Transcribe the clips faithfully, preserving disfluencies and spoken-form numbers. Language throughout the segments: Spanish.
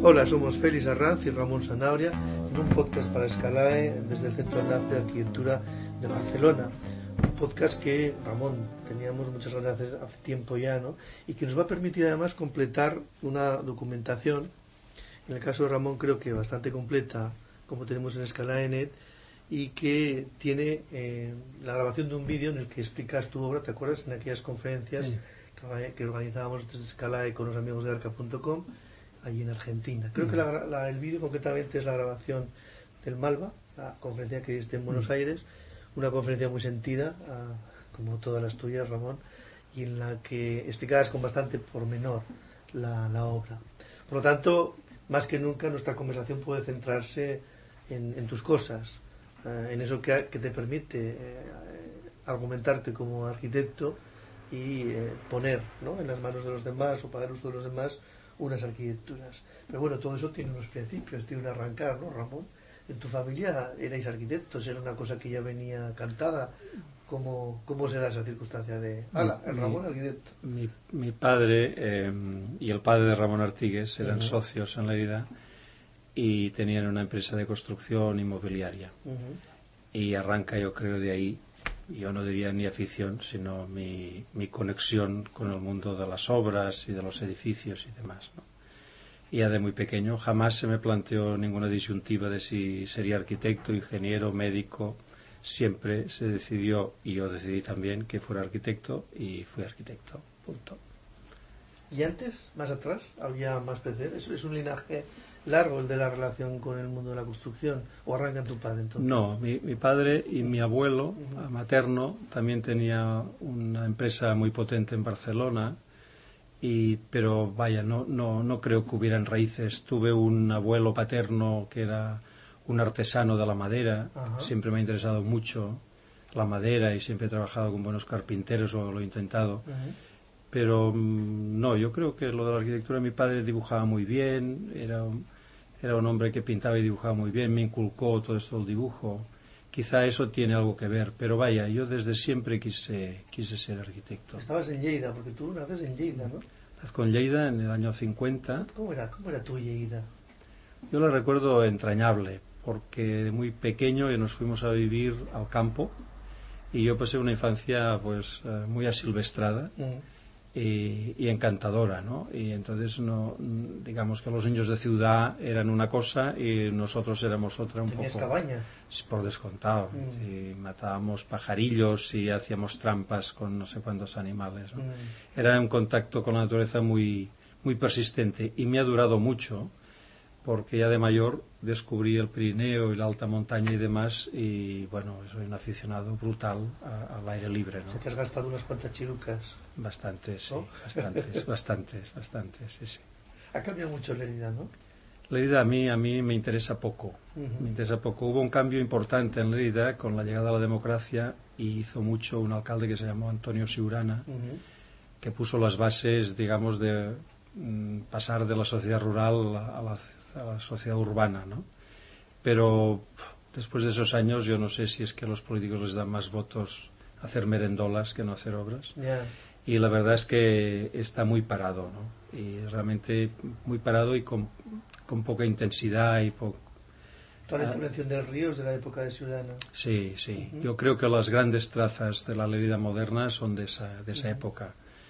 Hola, somos Félix Arranz y Ramón Sanabria en un podcast para Escalae desde el Centro de Enlace de Arquitectura de Barcelona. Un podcast que, Ramón, teníamos muchas ganas de hacer hace tiempo ya, ¿no? Y que nos va a permitir además completar una documentación, en el caso de Ramón creo que bastante completa, como tenemos en Escalae.net, y que tiene eh, la grabación de un vídeo en el que explicas tu obra, ¿te acuerdas? En aquellas conferencias sí. que, que organizábamos desde Escalae con los amigos de arca punto com, allí en Argentina. Creo mm. que la, la, el vídeo concretamente es la grabación del Malva, la conferencia que es en Buenos mm. Aires, una conferencia muy sentida, uh, como todas las tuyas, Ramón, y en la que explicabas con bastante pormenor la, la obra. Por lo tanto, más que nunca nuestra conversación puede centrarse en, en tus cosas, uh, en eso que, que te permite eh, argumentarte como arquitecto y eh, poner, ¿no?, en las manos de los demás o pagar uso de los demás unas arquitecturas. Pero bueno, todo eso tiene unos principios, tiene un arrancar, ¿no, Ramón? En tu familia erais arquitectos, era una cosa que ya venía cantada. ¿Cómo, cómo se da esa circunstancia de ala, el Ramón mi, arquitecto? Mi, mi padre eh, y el padre de Ramón Artigues eran uh-huh. socios en Lérida y tenían una empresa de construcción inmobiliaria. Uh-huh. Y arranca, yo creo, de ahí, yo no diría ni afición, sino mi, mi conexión con el mundo de las obras y de los edificios y demás, ¿no? Y ya de muy pequeño jamás se me planteó ninguna disyuntiva de si sería arquitecto, ingeniero, médico. Siempre se decidió, y yo decidí también, que fuera arquitecto, y fui arquitecto, punto. ¿Y antes, más atrás, había más P C? ¿Es, es un linaje largo el de la relación con el mundo de la construcción? ¿O arranca en tu padre entonces? No, mi, mi padre y mi abuelo uh-huh. materno también tenía una empresa muy potente en Barcelona, y, pero vaya, no, no, no creo que hubieran raíces. Tuve un abuelo paterno que era un artesano de la madera. Uh-huh. Siempre me ha interesado mucho la madera y siempre he trabajado con buenos carpinteros, o lo he intentado. Uh-huh. Pero no, yo creo que lo de la arquitectura, mi padre dibujaba muy bien, era un, era un hombre que pintaba y dibujaba muy bien, me inculcó todo esto del dibujo. Quizá eso tiene algo que ver, pero vaya, yo desde siempre quise, quise ser arquitecto. Estabas en Lleida, porque tú naces en Lleida, ¿no? Nazco en Lleida en el año cincuenta. ¿Cómo era, cómo era tu Lleida? Yo la recuerdo entrañable, porque de muy pequeño nos fuimos a vivir al campo y yo pasé una infancia pues muy asilvestrada. Mm. Y, y encantadora, ¿no? Y entonces, no, digamos que los niños de ciudad eran una cosa y nosotros éramos otra un ¿Tenías poco. cabaña? Por descontado. Mm. Y matábamos pajarillos y hacíamos trampas con no sé cuántos animales, ¿no? Mm. Era un contacto con la naturaleza muy, muy persistente y me ha durado mucho, porque ya de mayor descubrí el Pirineo y la alta montaña y demás, y bueno, soy un aficionado brutal a, al aire libre, ¿no? O sea, que has gastado unas cuantas chirucas. Bastantes, sí, ¿oh? bastantes, bastantes, bastantes, sí, sí. Ha cambiado mucho Lérida, ¿no? Lérida a mí, a mí me interesa poco, uh-huh. me interesa poco. Hubo un cambio importante en Lérida con la llegada de la democracia y hizo mucho un alcalde que se llamó Antonio Siurana, uh-huh. que puso las bases, digamos, de mm, pasar de la sociedad rural a la a la sociedad urbana, ¿no? Pero después de esos años yo no sé si es que a los políticos les dan más votos hacer merendolas que no hacer obras. Yeah. Y la verdad es que está muy parado, ¿no? Y realmente muy parado y con, con poca intensidad y poco. Toda la intervención del río es de la época de Ciudadana. Sí, sí. Uh-huh. Yo creo que las grandes trazas de la Lérida moderna son de esa, de esa uh-huh. época.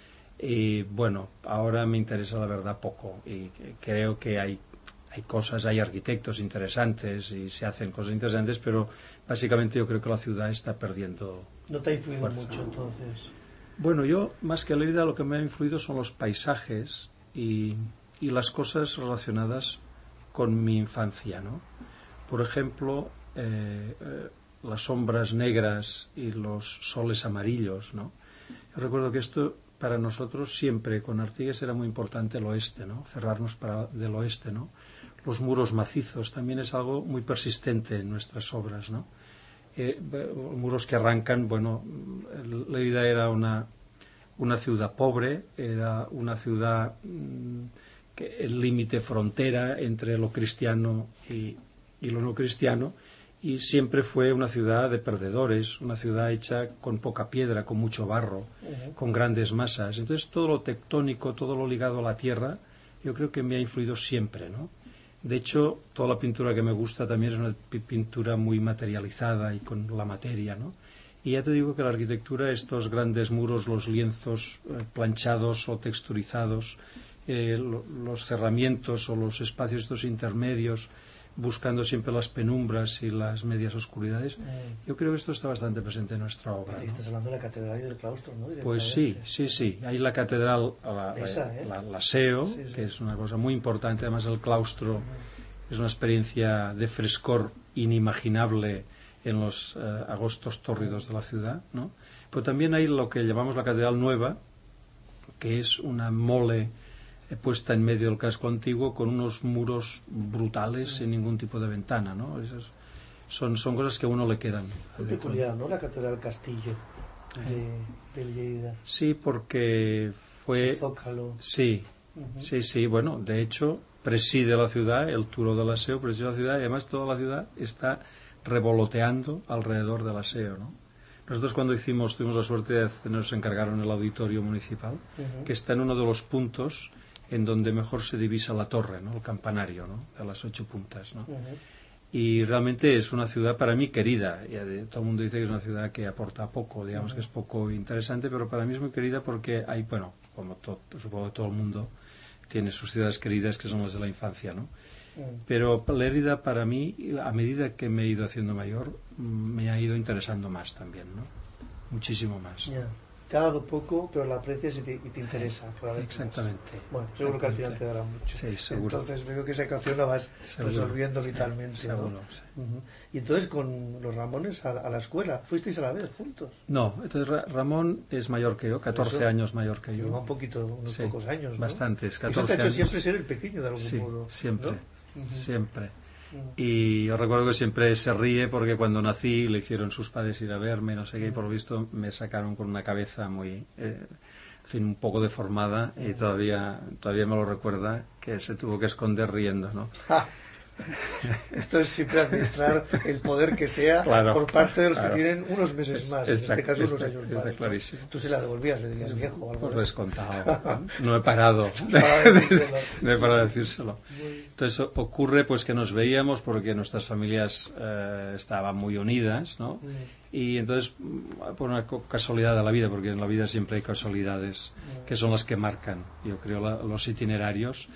Y bueno, ahora me interesa la verdad poco y creo que hay Hay cosas, hay arquitectos interesantes y se hacen cosas interesantes, pero básicamente yo creo que la ciudad está perdiendo. ¿No te ha influido fuerza. mucho entonces? Bueno, yo más que Lérida lo que me ha influido son los paisajes y, y las cosas relacionadas con mi infancia, ¿no? Por ejemplo, eh, eh, las sombras negras y los soles amarillos, ¿no? Yo recuerdo que esto para nosotros siempre con Artigues era muy importante el oeste, ¿no? Cerrarnos para del oeste, ¿no? Los muros macizos también es algo muy persistente en nuestras obras, ¿no? Eh, muros que arrancan, bueno, Lérida era una, una ciudad pobre, era una ciudad mmm, que el límite frontera entre lo cristiano y, y lo no cristiano, y siempre fue una ciudad de perdedores, una ciudad hecha con poca piedra, con mucho barro, uh-huh. con grandes masas. Entonces todo lo tectónico, todo lo ligado a la tierra, yo creo que me ha influido siempre, ¿no? De hecho, toda la pintura que me gusta también es una pintura muy materializada y con la materia, ¿no? Y ya te digo que la arquitectura, estos grandes muros, los lienzos eh, planchados o texturizados, eh, lo, los cerramientos o los espacios estos intermedios, buscando siempre las penumbras y las medias oscuridades, mm. yo creo que esto está bastante presente en nuestra obra, ¿no? Estás hablando de la catedral y del claustro, ¿no? Pues sí, sí, sí. Hay la catedral, la, Esa, ¿eh? la, la S E O, sí, sí. que es una cosa muy importante. Además, el claustro mm. es una experiencia de frescor inimaginable en los eh, agostos tórridos de la ciudad, ¿no? Pero también hay lo que llamamos la catedral nueva, que es una mole eh, puesta en medio del casco antiguo con unos muros brutales mm. sin ningún tipo de ventana, ¿no? Esas son, son cosas que a uno le quedan. Muy peculiar, ¿no? La catedral Castillo de, de Lleida. Sí, porque fue... Ese zócalo. Sí, uh-huh. sí, sí. Bueno, de hecho, preside la ciudad, el Turó de la S E O preside la ciudad, y además toda la ciudad está revoloteando alrededor de la S E O, ¿no? Nosotros cuando hicimos, tuvimos la suerte de nos encargaron el auditorio municipal, uh-huh. que está en uno de los puntos en donde mejor se divisa la torre, ¿no? El campanario, ¿no? De las ocho puntas, ¿no? Uh-huh. Y realmente es una ciudad para mí querida. Todo el mundo dice que es una ciudad que aporta poco, digamos uh-huh. que es poco interesante, pero para mí es muy querida porque hay, bueno, como todo, supongo que todo el mundo tiene sus ciudades queridas que son las de la infancia, ¿no? Pero Lérida para mí, a medida que me he ido haciendo mayor, me ha ido interesando más también, ¿no? Muchísimo más. Yeah. Te ha dado poco, pero la aprecias y te, y te interesa. Exactamente. Más. Bueno, seguro que al final te dará mucho. Sí, seguro. Entonces veo que esa ecuación la vas seguro. resolviendo vitalmente. Seguro, ¿no? Sí. Uh-huh. Y entonces con los Ramones a, a la escuela, ¿fuisteis a la vez juntos? No, entonces Ra- Ramón es mayor que yo, catorce Eso, años mayor que yo. Un poquito, unos sí, pocos años, ¿no? Bastantes, catorce Eso te ha hecho años. siempre ser el pequeño de algún sí, modo. siempre. ¿No? Uh-huh. Siempre. Uh-huh. Y yo recuerdo que siempre se ríe porque cuando nací le hicieron sus padres ir a verme, no sé qué, uh-huh. y por lo visto me sacaron con una cabeza muy, eh, en fin, un poco deformada, uh-huh. y todavía todavía me lo recuerda, que se tuvo que esconder riendo, ¿no? Ah. Esto es siempre administrar el poder que sea claro, por parte de los claro. que tienen unos meses más, está, en este caso está, unos años está más. Clarísimo. Tú se la devolvías, le dirías viejo o algo. Pues descontado. No he parado. No he parado de decírselo. Entonces ocurre pues que nos veíamos porque nuestras familias eh, estaban muy unidas, ¿no? Y entonces, por una casualidad de la vida, porque en la vida siempre hay casualidades que son las que marcan, yo creo, la, los itinerarios.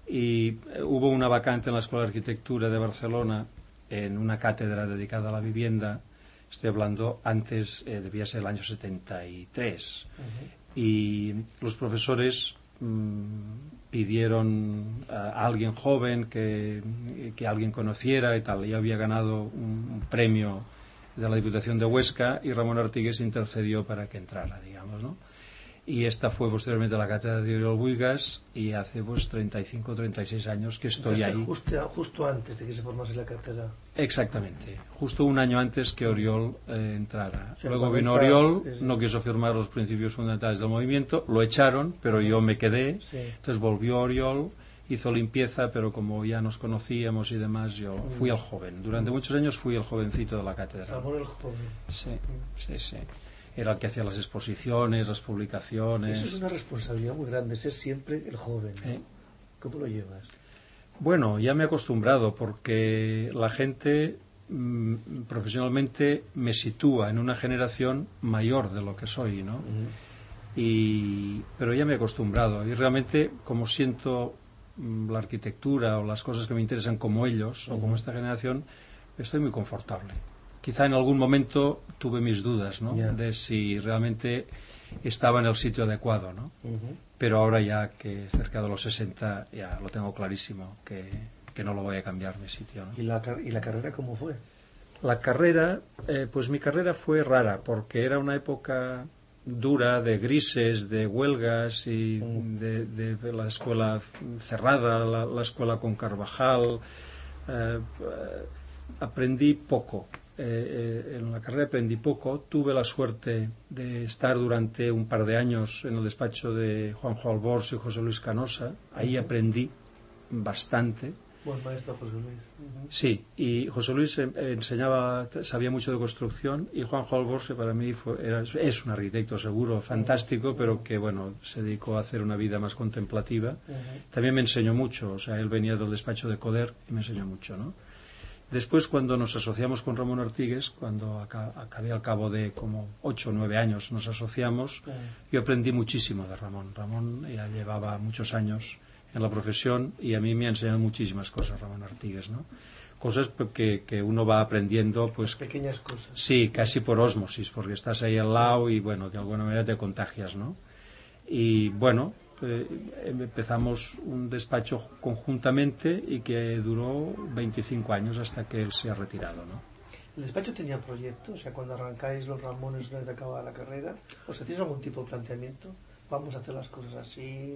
Y hubo una vacante en la Escuela de Arquitectura de Barcelona en una cátedra dedicada a la vivienda. Estoy hablando antes, eh, debía ser el año setenta y tres. Uh-huh. Y los profesores mmm, pidieron a alguien joven que, que alguien conociera y tal. Yo había ganado un, un premio de la Diputación de Huesca y Ramón Artigues intercedió para que entrara, digamos, ¿no? Y esta fue posteriormente la cátedra de Oriol Buigas y hace pues treinta y cinco o treinta y seis años que estoy Entonces, ahí. Justo, justo antes de que se formase la cátedra. Exactamente, justo un año antes que Oriol eh, entrara. O sea, Luego vino Oriol, es... no quiso firmar los principios fundamentales del movimiento, lo echaron, pero yo me quedé, sí. Entonces volvió Oriol, hizo limpieza, pero como ya nos conocíamos y demás, yo mm. fui el joven. Durante mm. muchos años fui el jovencito de la cátedra. Ramón el joven. Sí, mm. sí, sí. Era el que hacía las exposiciones, las publicaciones. Eso es una responsabilidad muy grande, ser siempre el joven. ¿Eh? ¿Cómo lo llevas? Bueno, ya me he acostumbrado porque la gente mmm, profesionalmente me sitúa en una generación mayor de lo que soy, ¿no? Uh-huh. Y, pero ya me he acostumbrado y realmente como siento mmm, la arquitectura o las cosas que me interesan como ellos uh-huh. o como esta generación, estoy muy confortable. Quizá en algún momento tuve mis dudas, ¿no? Yeah. De si realmente estaba en el sitio adecuado, ¿no? Uh-huh. Pero ahora ya que cerca de los sesenta ya lo tengo clarísimo que, que no lo voy a cambiar mi sitio, ¿no? ¿Y la, ¿Y la carrera cómo fue? La carrera, eh, pues mi carrera fue rara porque era una época dura de grises, de huelgas y uh-huh. de, de la escuela cerrada, la, la escuela con Carvajal. Eh, eh, aprendí poco. Eh, eh, en la carrera aprendí poco. Tuve la suerte de estar durante un par de años en el despacho de Juanjo Albors y José Luis Canosa. Ahí aprendí bastante. Buen maestro José Luis. Uh-huh. Sí, y José Luis enseñaba, sabía mucho de construcción, y Juan Holborse para mí fue, era, es un arquitecto seguro, fantástico, uh-huh. pero que bueno, se dedicó a hacer una vida más contemplativa. Uh-huh. También me enseñó mucho, o sea, él venía del despacho de Coder y me enseñó mucho, ¿no? Después, cuando nos asociamos con Ramón Artigues, cuando acabé al cabo de como ocho o nueve años nos asociamos, uh-huh. yo aprendí muchísimo de Ramón. Ramón ya llevaba muchos años en la profesión y a mí me ha enseñado muchísimas cosas Ramón Artigues, ¿no? Cosas que, que uno va aprendiendo, pues... Pequeñas cosas. Sí, casi por ósmosis, porque estás ahí al lado y, bueno, de alguna manera te contagias, ¿no? Y, bueno... Eh, empezamos un despacho conjuntamente y que duró veinticinco años hasta que él se ha retirado, ¿no? ¿El despacho tenía proyectos? O sea, cuando arrancáis los Ramones una vez acabada la carrera, ¿os hacéis algún tipo de planteamiento? ¿Vamos a hacer las cosas así?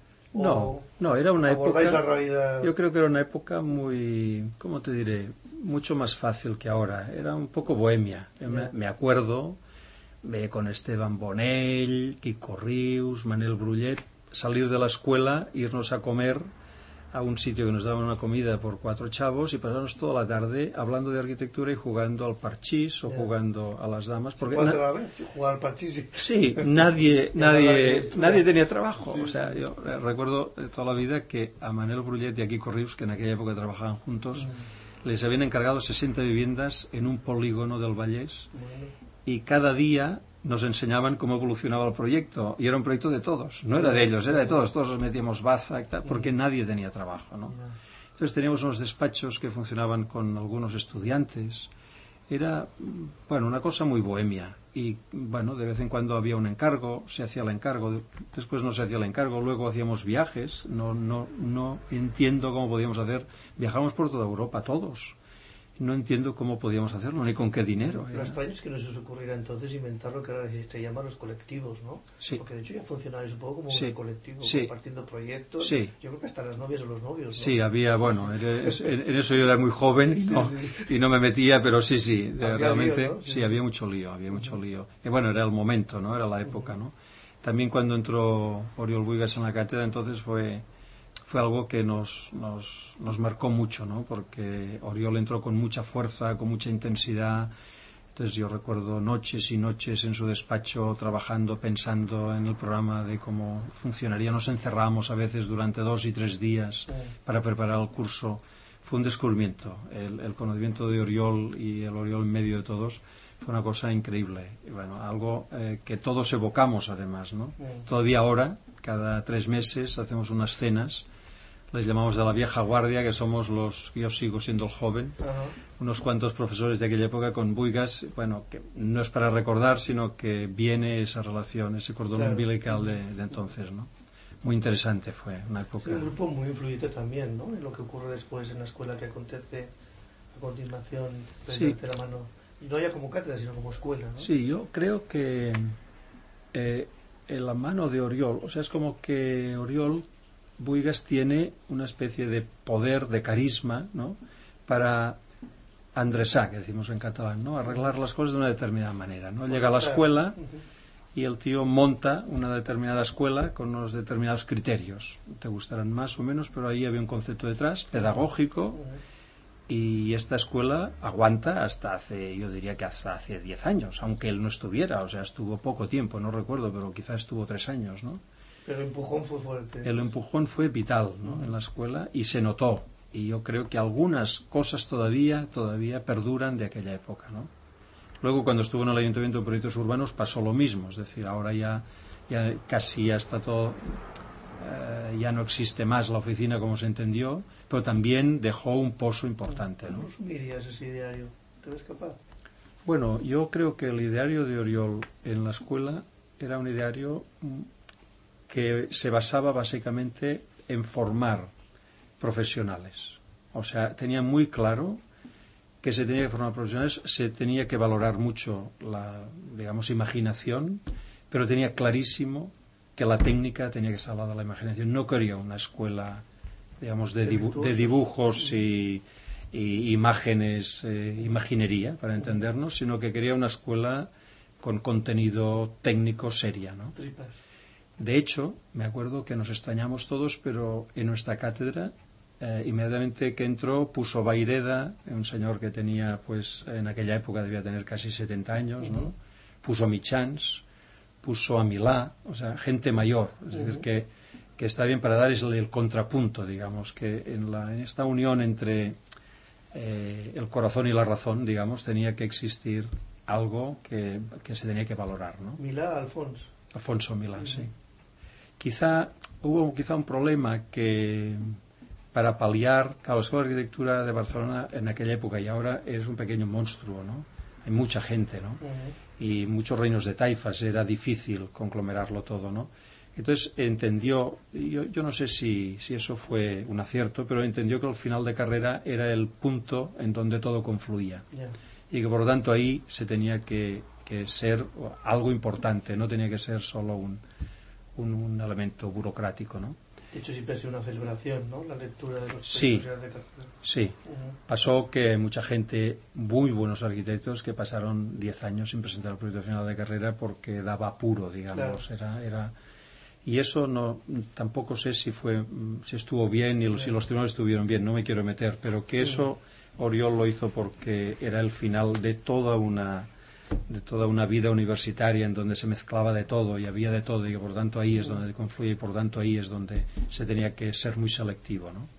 No, no, era una época... La realidad? Yo creo que era una época muy, ¿cómo te diré? Mucho más fácil que ahora. Era un poco bohemia. Yeah. Me, me acuerdo eh, con Esteban Bonell, Quico Rius, Manel Brullet, salir de la escuela, irnos a comer a un sitio que nos daban una comida por cuatro chavos y pasarnos toda la tarde hablando de arquitectura y jugando al parchís o yeah. jugando a las damas. Porque na- la vez? ¿Jugar al parchís? Sí, sí nadie, nadie, nadie tenía trabajo. Sí. O sea, yo recuerdo de toda la vida que a Manel Brullet y a Quico Rius, que en aquella época trabajaban juntos, mm. les habían encargado sesenta viviendas en un polígono del Vallés bueno. y cada día nos enseñaban cómo evolucionaba el proyecto y era un proyecto de todos, no era de ellos, era de todos, todos nos metíamos baza porque nadie tenía trabajo, ¿no? Entonces teníamos unos despachos que funcionaban con algunos estudiantes, era, bueno, una cosa muy bohemia y, bueno, de vez en cuando había un encargo, se hacía el encargo, después no se hacía el encargo, luego hacíamos viajes, no, no, no entiendo cómo podíamos hacer, viajábamos por toda Europa, todos. No entiendo cómo podíamos hacerlo, ni con qué dinero. Lo extraño es que no se os ocurriera entonces inventar lo que ahora se llama los colectivos, ¿no? Sí. Porque de hecho ya funcionaba un poco como sí. un colectivo, sí. compartiendo proyectos. Sí. Yo creo que hasta las novias o los novios, ¿no? Sí, había, bueno, en, en eso yo era muy joven y no, sí, sí. y no me metía, pero sí, sí, había realmente, lío, ¿no? sí. sí, había mucho lío, había mucho uh-huh. lío. Y bueno, era el momento, ¿no? Era la época, ¿no? También cuando entró Oriol Buigas en la cátedra, entonces fue... fue algo que nos, nos, nos marcó mucho, ¿no? Porque Oriol entró con mucha fuerza, con mucha intensidad. Entonces yo recuerdo noches y noches en su despacho trabajando, pensando en el programa de cómo funcionaría. Nos encerramos a veces durante dos y tres días sí. para preparar el curso. Fue un descubrimiento. El, el conocimiento de Oriol y el Oriol en medio de todos fue una cosa increíble. Y bueno, algo eh, que todos evocamos además, ¿no? Sí. Todavía ahora, cada tres meses, hacemos unas cenas. Les llamamos de la vieja guardia, que somos los, yo sigo siendo el joven, uh-huh. unos cuantos profesores de aquella época con Buigas, bueno, que no es para recordar, sino que viene esa relación, ese cordón claro. umbilical de, de entonces, ¿no? Muy interesante fue, una época... Sí, un grupo muy influyente también, ¿no? En lo que ocurre después en la escuela que acontece a continuación, sí. de la mano, y no ya como cátedra, sino como escuela, ¿no? Sí, yo creo que eh, en la mano de Oriol, o sea, es como que Oriol... Buigas tiene una especie de poder, de carisma, ¿no? Para endreçar, que decimos en catalán, ¿no? Arreglar las cosas de una determinada manera, ¿no? Llega a la escuela y el tío monta una determinada escuela con unos determinados criterios. Te gustarán más o menos, pero ahí había un concepto detrás, pedagógico, y esta escuela aguanta hasta hace, yo diría que hasta hace diez años, aunque él no estuviera, o sea, estuvo poco tiempo, no recuerdo, pero quizás estuvo tres años, ¿no? Pero el empujón fue fuerte. El empujón fue vital, ¿no? En la escuela y se notó. Y yo creo que algunas cosas todavía todavía perduran de aquella época, ¿no? Luego, cuando estuvo en el Ayuntamiento de Proyectos Urbanos, pasó lo mismo. Es decir, ahora ya, ya casi ya está todo... Eh, ya no existe más la oficina como se entendió, pero también dejó un pozo importante, ¿no? ¿Cómo resumirías ese ideario? ¿Te ves capaz? Bueno, yo creo que el ideario de Oriol en la escuela era un ideario... que se basaba básicamente en formar profesionales. O sea, tenía muy claro que se tenía que formar profesionales, se tenía que valorar mucho la, digamos, imaginación, pero tenía clarísimo que la técnica tenía que estar al lado de la imaginación. No quería una escuela, digamos, de, dibu- de dibujos y, y imágenes, eh, imaginería, para entendernos, sino que quería una escuela con contenido técnico seria, ¿no? Tripas. De hecho, me acuerdo que nos extrañamos todos, pero en nuestra cátedra eh, inmediatamente que entró puso Vayreda, un señor que tenía, pues en aquella época debía tener casi setenta años, ¿no? Uh-huh. Puso Michans, puso a Milá, o sea, gente mayor, es uh-huh. decir, que, que está bien para dar el, el contrapunto, digamos, que en, la, en esta unión entre eh, el corazón y la razón, digamos, tenía que existir algo que, que se tenía que valorar, ¿no? Milá, Alfonso. Alfonso Milá, uh-huh. sí. Quizá hubo quizá un problema que para paliar, claro, la Escuela de Arquitectura de Barcelona en aquella época y ahora es un pequeño monstruo, ¿no? Hay mucha gente, ¿no? Uh-huh. Y muchos reinos de taifas, era difícil conglomerarlo todo, ¿no? Entonces entendió, yo, yo no sé si, si eso fue un acierto, pero entendió que el final de carrera era el punto en donde todo confluía. Yeah. Y que por lo tanto ahí se tenía que, que ser algo importante, no tenía que ser solo un, un, un elemento burocrático, ¿no? De hecho, siempre ha sido una celebración, ¿no? La lectura de los sí, de carrera. Sí, uh-huh. Pasó que mucha gente, muy buenos arquitectos, que pasaron diez años sin presentar el proyecto final de carrera porque daba apuro, digamos. Claro. Era, era... Y eso no, tampoco sé si fue, si estuvo bien y los, si los tribunales estuvieron bien, no me quiero meter, pero que eso Oriol lo hizo porque era el final de toda una... de toda una vida universitaria en donde se mezclaba de todo y había de todo y que por tanto ahí es donde confluye y por tanto ahí es donde se tenía que ser muy selectivo, ¿no?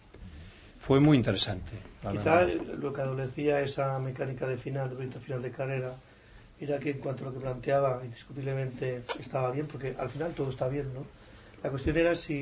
Fue muy interesante. Quizá lo que adolecía esa mecánica de final, de proyecto final de carrera, era que en cuanto a lo que planteaba indiscutiblemente estaba bien, porque al final todo está bien, ¿no? La cuestión era si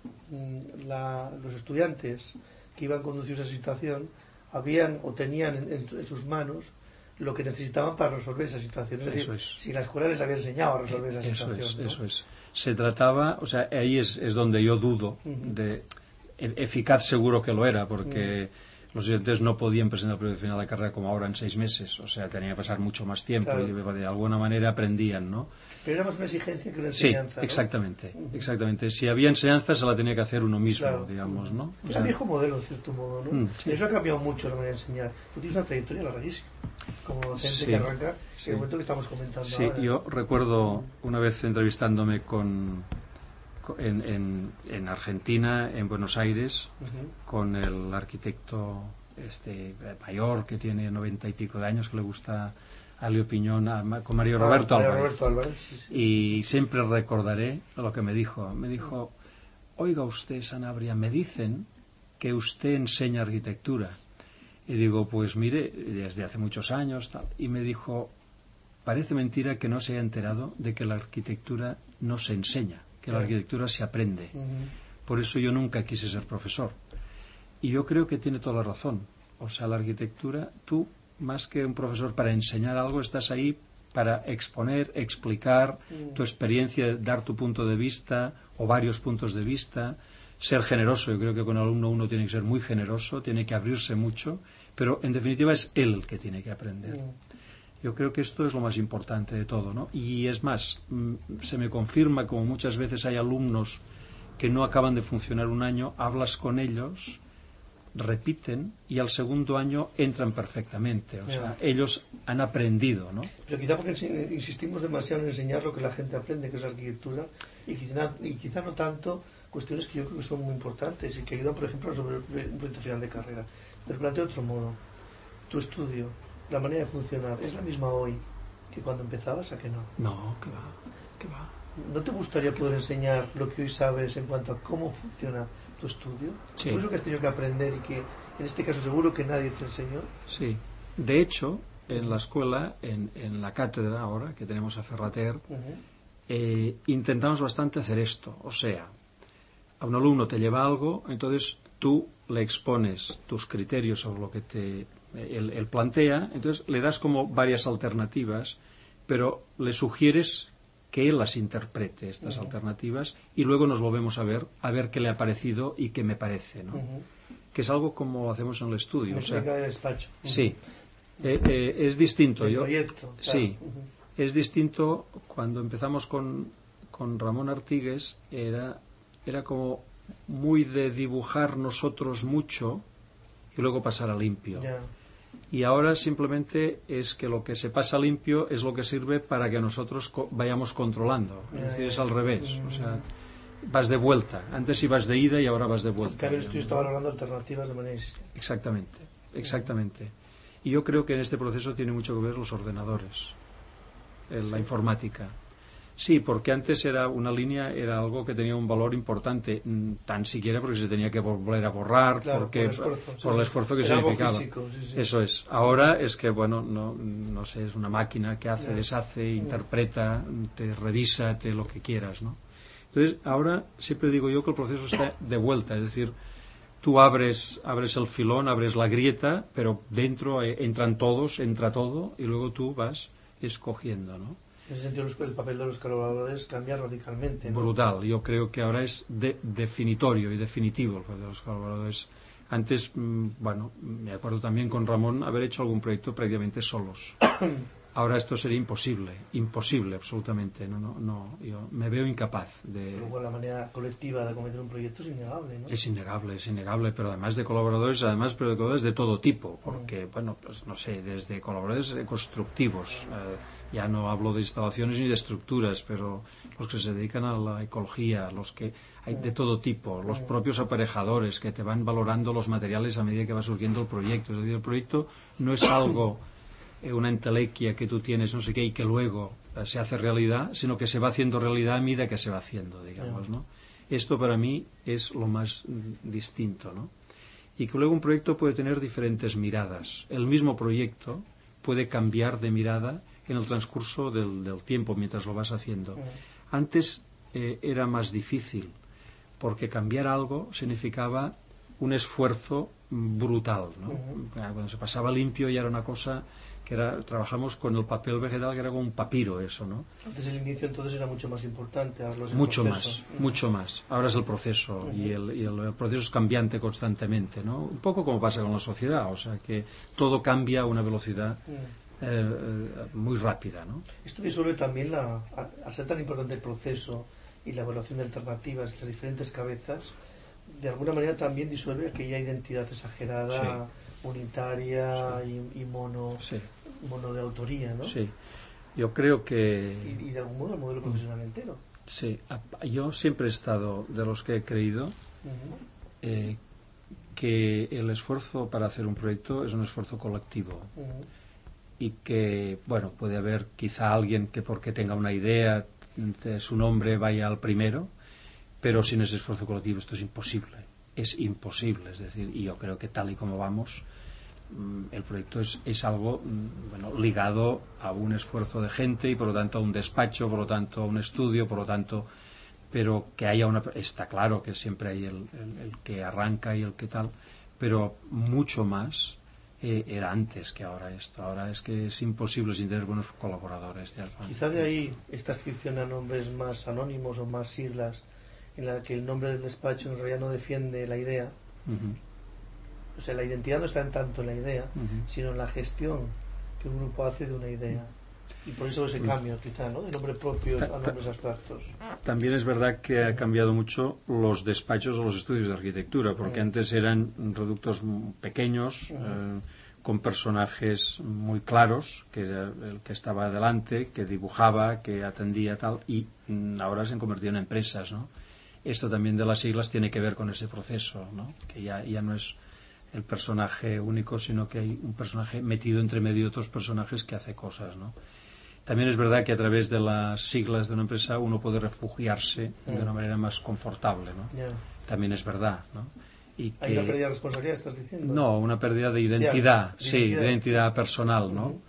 mmm, la, los estudiantes que iban conducidos a esa situación habían o tenían en, en, en sus manos lo que necesitaban para resolver esa situación. Es decir, es. si la escuela les había enseñado a resolver esa eso situación. Es, ¿no? Eso es. Se trataba, o sea, ahí es, es donde yo dudo uh-huh. de eficaz, seguro que lo era, porque uh-huh. los estudiantes no podían presentar el proyecto final de carrera como ahora en seis meses, o sea, tenía que pasar mucho más tiempo claro. y de alguna manera aprendían, ¿no? Pero era más una exigencia que una enseñanza. Sí, exactamente, ¿no? exactamente. Si había enseñanza se la tenía que hacer uno mismo, claro. digamos, ¿no? Es el viejo modelo, de cierto modo, ¿no? Mm, sí. Eso ha cambiado mucho la manera de enseñar. Tú tienes una trayectoria larguísima, como docente sí, que arranca sí. en el momento que estamos comentando Sí, ahora. Yo recuerdo una vez entrevistándome con, con en, en, en Argentina, en Buenos Aires, uh-huh. con el arquitecto este mayor que tiene noventa y pico de años, que le gusta a Leo Piñón, a, con Mario Roberto ah, Álvarez. Roberto Álvarez sí, sí. Y siempre recordaré lo que me dijo. Me dijo, oiga usted, Sanabria, me dicen que usted enseña arquitectura. Y digo, pues mire, desde hace muchos años, tal. Y me dijo, parece mentira que no se haya enterado de que la arquitectura no se enseña, que la arquitectura se aprende. Uh-huh. Por eso yo nunca quise ser profesor. Y yo creo que tiene toda la razón. O sea, la arquitectura, tú, más que un profesor para enseñar algo, estás ahí para exponer, explicar uh-huh. tu experiencia, dar tu punto de vista o varios puntos de vista, ser generoso. Yo creo que con el alumno uno tiene que ser muy generoso, tiene que abrirse mucho, pero en definitiva es él el que tiene que aprender. Uh-huh. Yo creo que esto es lo más importante de todo, ¿no? Y es más, se me confirma, como muchas veces hay alumnos que no acaban de funcionar un año, hablas con ellos, repiten y al segundo año entran perfectamente. O sea, ellos han aprendido, ¿no? Pero quizá porque insistimos demasiado en enseñar lo que la gente aprende, que es arquitectura, y quizá, y quizá no tanto cuestiones que yo creo que son muy importantes y que ayudan, por ejemplo, sobre un proyecto final de carrera. Pero planteo de otro modo. Tu estudio, la manera de funcionar, ¿es la misma hoy que cuando empezabas? ¿A que no? No, que va, que va. ¿No te gustaría poder enseñar lo que hoy sabes en cuanto a cómo funciona tu estudio? Sí. Todo eso que has tenido que aprender y que en este caso seguro que nadie te enseñó. Sí. De hecho, en la escuela, en, en la cátedra ahora, que tenemos a Ferrater, uh-huh. eh, intentamos bastante hacer esto. O sea, a un alumno te lleva algo, entonces tú le expones tus criterios sobre lo que te él, él plantea, entonces le das como varias alternativas, pero le sugieres que él las interprete, estas uh-huh. alternativas, y luego nos volvemos a ver, a ver qué le ha parecido y qué me parece, ¿no? Uh-huh. Que es algo como hacemos en el estudio. O sea, de despacho. Uh-huh. Sí. Eh, eh, es distinto. El Yo, proyecto, claro. Sí. Uh-huh. Es distinto cuando empezamos con, con Ramón Artigues, era, era como muy de dibujar nosotros mucho y luego pasar a limpio. Yeah. Y ahora simplemente es que lo que se pasa limpio es lo que sirve para que nosotros co- vayamos controlando. Es decir, es al revés. O sea, vas de vuelta. Antes ibas de ida y ahora vas de vuelta. En cambio, el estudio está valorando alternativas de manera existente. Exactamente, exactamente. Y yo creo que en este proceso tiene mucho que ver los ordenadores, eh, la sí. informática. Sí, porque antes era una línea, era algo que tenía un valor importante, tan siquiera porque se tenía que volver a borrar, claro, porque por, esfuerzo, por sí, el esfuerzo que era significaba. Algo físico, sí, sí. Eso es. Ahora es que, bueno, no, no sé, es una máquina que hace, yeah. deshace, yeah. interpreta, te revisa, te lo que quieras, ¿no? Entonces, ahora siempre digo yo que el proceso está de vuelta, es decir, tú abres, abres el filón, abres la grieta, pero dentro entran todos, entra todo, y luego tú vas escogiendo, ¿no? En ese sentido, el papel de los colaboradores cambia radicalmente, ¿no? Brutal. Yo creo que ahora es de, definitorio y definitivo el papel de los colaboradores. Antes, mmm, bueno, me acuerdo también con Ramón haber hecho algún proyecto prácticamente solos. Ahora esto sería imposible, imposible absolutamente. No, no, no, yo me veo incapaz de. Pero bueno, la manera colectiva de acometer un proyecto es innegable, ¿no? Es innegable, es innegable, pero además de colaboradores, además pero de colaboradores de todo tipo, porque, mm. bueno, pues no sé, desde colaboradores constructivos. Eh, Ya no hablo de instalaciones ni de estructuras, pero los que se dedican a la ecología, los que hay de todo tipo, los propios aparejadores que te van valorando los materiales a medida que va surgiendo el proyecto. Es decir, el proyecto no es algo, eh, una entelequia que tú tienes, no sé qué, y que luego eh, se hace realidad, sino que se va haciendo realidad a medida que se va haciendo, digamos, ¿no? Esto para mí es lo más mm, distinto, ¿no? Y que luego un proyecto puede tener diferentes miradas. El mismo proyecto puede cambiar de mirada en el transcurso del, del tiempo mientras lo vas haciendo. Antes eh, era más difícil porque cambiar algo significaba un esfuerzo brutal, ¿no? Uh-huh. Cuando se pasaba limpio ya era una cosa que era, trabajamos con el papel vegetal que era como un papiro eso, ¿no? Antes el inicio entonces era mucho más importante, ahora es el mucho proceso. más, uh-huh. mucho más. Ahora es el proceso uh-huh. y, el, y el, el proceso es cambiante constantemente, ¿no? Un poco como pasa con la sociedad, o sea que todo cambia a una velocidad uh-huh. Eh, eh, muy rápida, ¿no? Esto disuelve también, la, al ser tan importante el proceso y la evaluación de alternativas y las diferentes cabezas, de alguna manera también disuelve aquella identidad exagerada, sí. unitaria sí. Y, y mono, sí. mono de autoría, ¿no? Sí, yo creo que... Y, y de algún modo el modelo profesional entero. Sí, yo siempre he estado de los que he creído uh-huh. eh, que el esfuerzo para hacer un proyecto es un esfuerzo colectivo. Uh-huh. Y que, bueno, puede haber quizá alguien que porque tenga una idea su nombre vaya al primero, pero sin ese esfuerzo colectivo esto es imposible, es imposible, es decir, y yo creo que tal y como vamos el proyecto es, es algo bueno, ligado a un esfuerzo de gente y por lo tanto a un despacho, por lo tanto a un estudio, por lo tanto, pero que haya una, está claro que siempre hay el, el, el que arranca y el que tal, pero mucho más Eh, era antes que ahora esto. Ahora es que es imposible sin tener buenos colaboradores. De Quizá de ahí esta adscripción a nombres más anónimos o más siglas, en la que el nombre del despacho en realidad no defiende la idea. Uh-huh. O sea, la identidad no está en tanto en la idea, uh-huh. sino en la gestión que un grupo hace de una idea. Y por eso ese cambio, quizá, ¿no? De nombres propios a nombres abstractos. También es verdad que ha cambiado mucho los despachos o los estudios de arquitectura, porque uh-huh. antes eran reductos pequeños, uh-huh. eh, con personajes muy claros, que era el que estaba adelante, que dibujaba, que atendía tal, y mm, ahora se han convertido en empresas, ¿no? Esto también de las siglas tiene que ver con ese proceso, ¿no? Que ya, ya no es el personaje único, sino que hay un personaje metido entre medio de otros personajes que hace cosas, ¿no? También es verdad que a través de las siglas de una empresa uno puede refugiarse yeah. de una manera más confortable, ¿no? Yeah. También es verdad, ¿no? Y que, ¿hay una pérdida de responsabilidad, estás diciendo? No, una pérdida de identidad, sí, sí identidad. de identidad personal, ¿no? Uh-huh.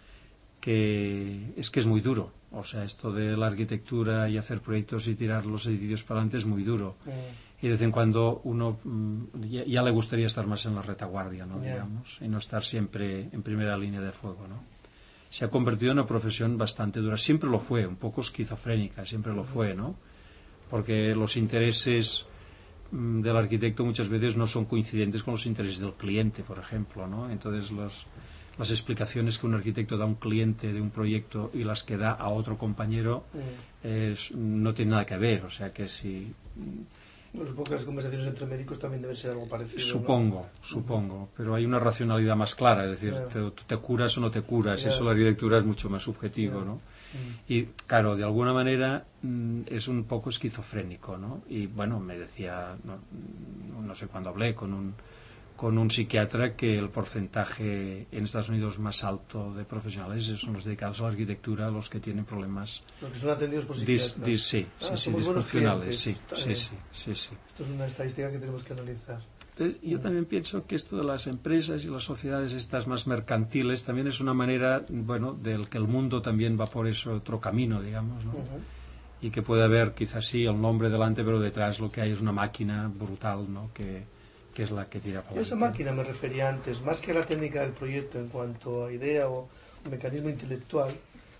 Que es que es muy duro. O sea, esto de la arquitectura y hacer proyectos y tirar los edificios para adelante es muy duro. Uh-huh. Y de vez en cuando uno mm, ya, ya le gustaría estar más en la retaguardia, ¿no? Yeah. Digamos, y no estar siempre en primera línea de fuego, ¿no? Se ha convertido en una profesión bastante dura. Siempre lo fue, un poco esquizofrénica, siempre lo fue, ¿no? Porque los intereses mmm, del arquitecto muchas veces no son coincidentes con los intereses del cliente, por ejemplo, ¿no? Entonces los, las explicaciones que un arquitecto da a un cliente de un proyecto y las que da a otro compañero es, no tienen nada que ver. O sea que si... No, supongo que las conversaciones entre médicos también deben ser algo parecido. Supongo, ¿no? supongo, uh-huh. pero hay una racionalidad más clara, es decir, yeah. te, te curas o no te curas, yeah. eso la arquitectura es mucho más subjetivo, yeah. ¿no? Mm. Y claro, de alguna manera mm, es un poco esquizofrénico, ¿no? Y bueno, me decía, no, no sé cuándo hablé con un, con un psiquiatra que el porcentaje en Estados Unidos más alto de profesionales son los dedicados a la arquitectura, los que tienen problemas. Los que son atendidos por psiquiatras. Dis, dis, sí, ah, sí, sí, disfuncionales, sí, sí, sí, sí, sí, sí. Esto es una estadística que tenemos que analizar. Entonces, yo también pienso que esto de las empresas y las sociedades estas más mercantiles también es una manera, bueno, del que el mundo también va por ese otro camino, digamos, ¿no? Uh-huh. Y que puede haber quizás sí el nombre delante, pero detrás lo que hay es una máquina brutal, ¿no? Que, que es la que tira para adelante. Yo a esa máquina me refería antes, más que a la técnica del proyecto en cuanto a idea o mecanismo intelectual,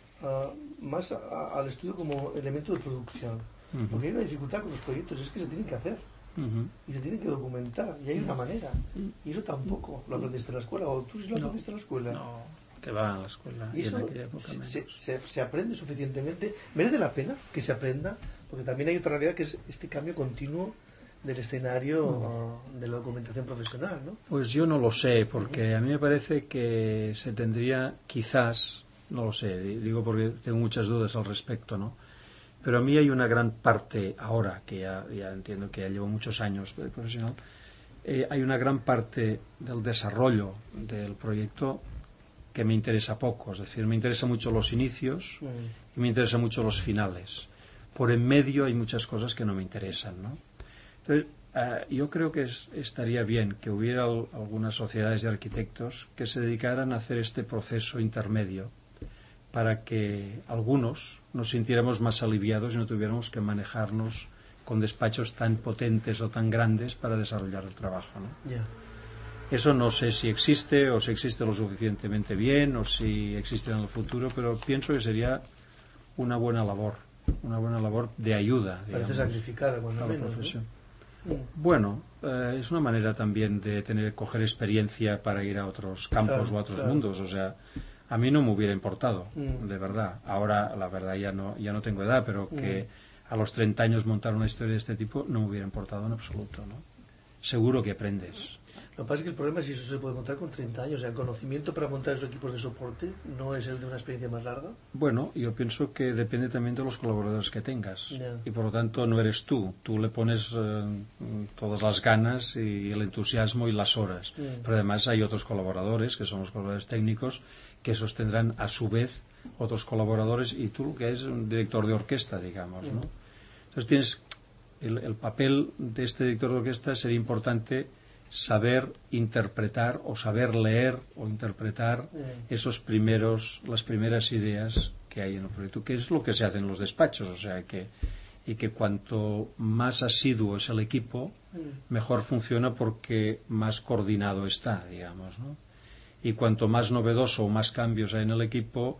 uh, más a, al estudio como elemento de producción. Uh-huh. Porque hay una dificultad con los proyectos, es que se tienen que hacer. Uh-huh. Y se tienen que documentar, y hay una manera, y eso tampoco lo aprendiste en la escuela, o tú sí lo aprendiste no, en la escuela. No, que va a la escuela. Y eso se, se, se, se aprende suficientemente, merece la pena que se aprenda, porque también hay otra realidad que es este cambio continuo del escenario uh, de la documentación profesional, ¿no? Pues yo no lo sé, porque uh-huh. a mí me parece que se tendría, quizás, no lo sé, digo porque tengo muchas dudas al respecto, ¿no? Pero a mí hay una gran parte, ahora que ya, ya entiendo que ya llevo muchos años de profesional, eh, hay una gran parte del desarrollo del proyecto que me interesa poco. Es decir, me interesan mucho los inicios mm. y me interesan mucho los finales. Por en medio hay muchas cosas que no me interesan, ¿no? Entonces, eh, yo creo que es, estaría bien que hubiera al, algunas sociedades de arquitectos que se dedicaran a hacer este proceso intermedio, para que algunos nos sintiéramos más aliviados y no tuviéramos que manejarnos con despachos tan potentes o tan grandes para desarrollar el trabajo, ¿no? Yeah. Eso no sé si existe o si existe lo suficientemente bien o si existe en el futuro, pero pienso que sería una buena labor, una buena labor de ayuda, digamos, parece sacrificada cuando a la menos, profesión. ¿no? Bueno, eh, es una manera también de tener coger experiencia para ir a otros campos claro, o a otros claro. mundos, o sea, a mí no me hubiera importado, mm. de verdad. Ahora, la verdad, ya no ya no tengo edad, pero que mm. a los treinta años montar una historia de este tipo no me hubiera importado en absoluto, ¿no? Seguro que aprendes. Lo que pasa es que el problema es si eso se puede montar con treinta años. O sea, el conocimiento para montar esos equipos de soporte no es el de una experiencia más larga. Bueno, yo pienso que depende también de los colaboradores que tengas. Yeah. Y por lo tanto no eres tú. Tú le pones eh, todas las ganas y el entusiasmo y las horas. Mm. Pero además hay otros colaboradores, que son los colaboradores técnicos, que sostendrán a su vez otros colaboradores, y tú que eres un director de orquesta, digamos, ¿no? Mm. Entonces tienes el, el papel de este director de orquesta. Sería importante saber interpretar o saber leer o interpretar mm. esos primeros, las primeras ideas que hay en el proyecto, que es lo que se hace en los despachos, o sea que y que cuanto más asiduo es el equipo, mm. mejor funciona porque más coordinado está, digamos, ¿no? Y cuanto más novedoso o más cambios hay en el equipo,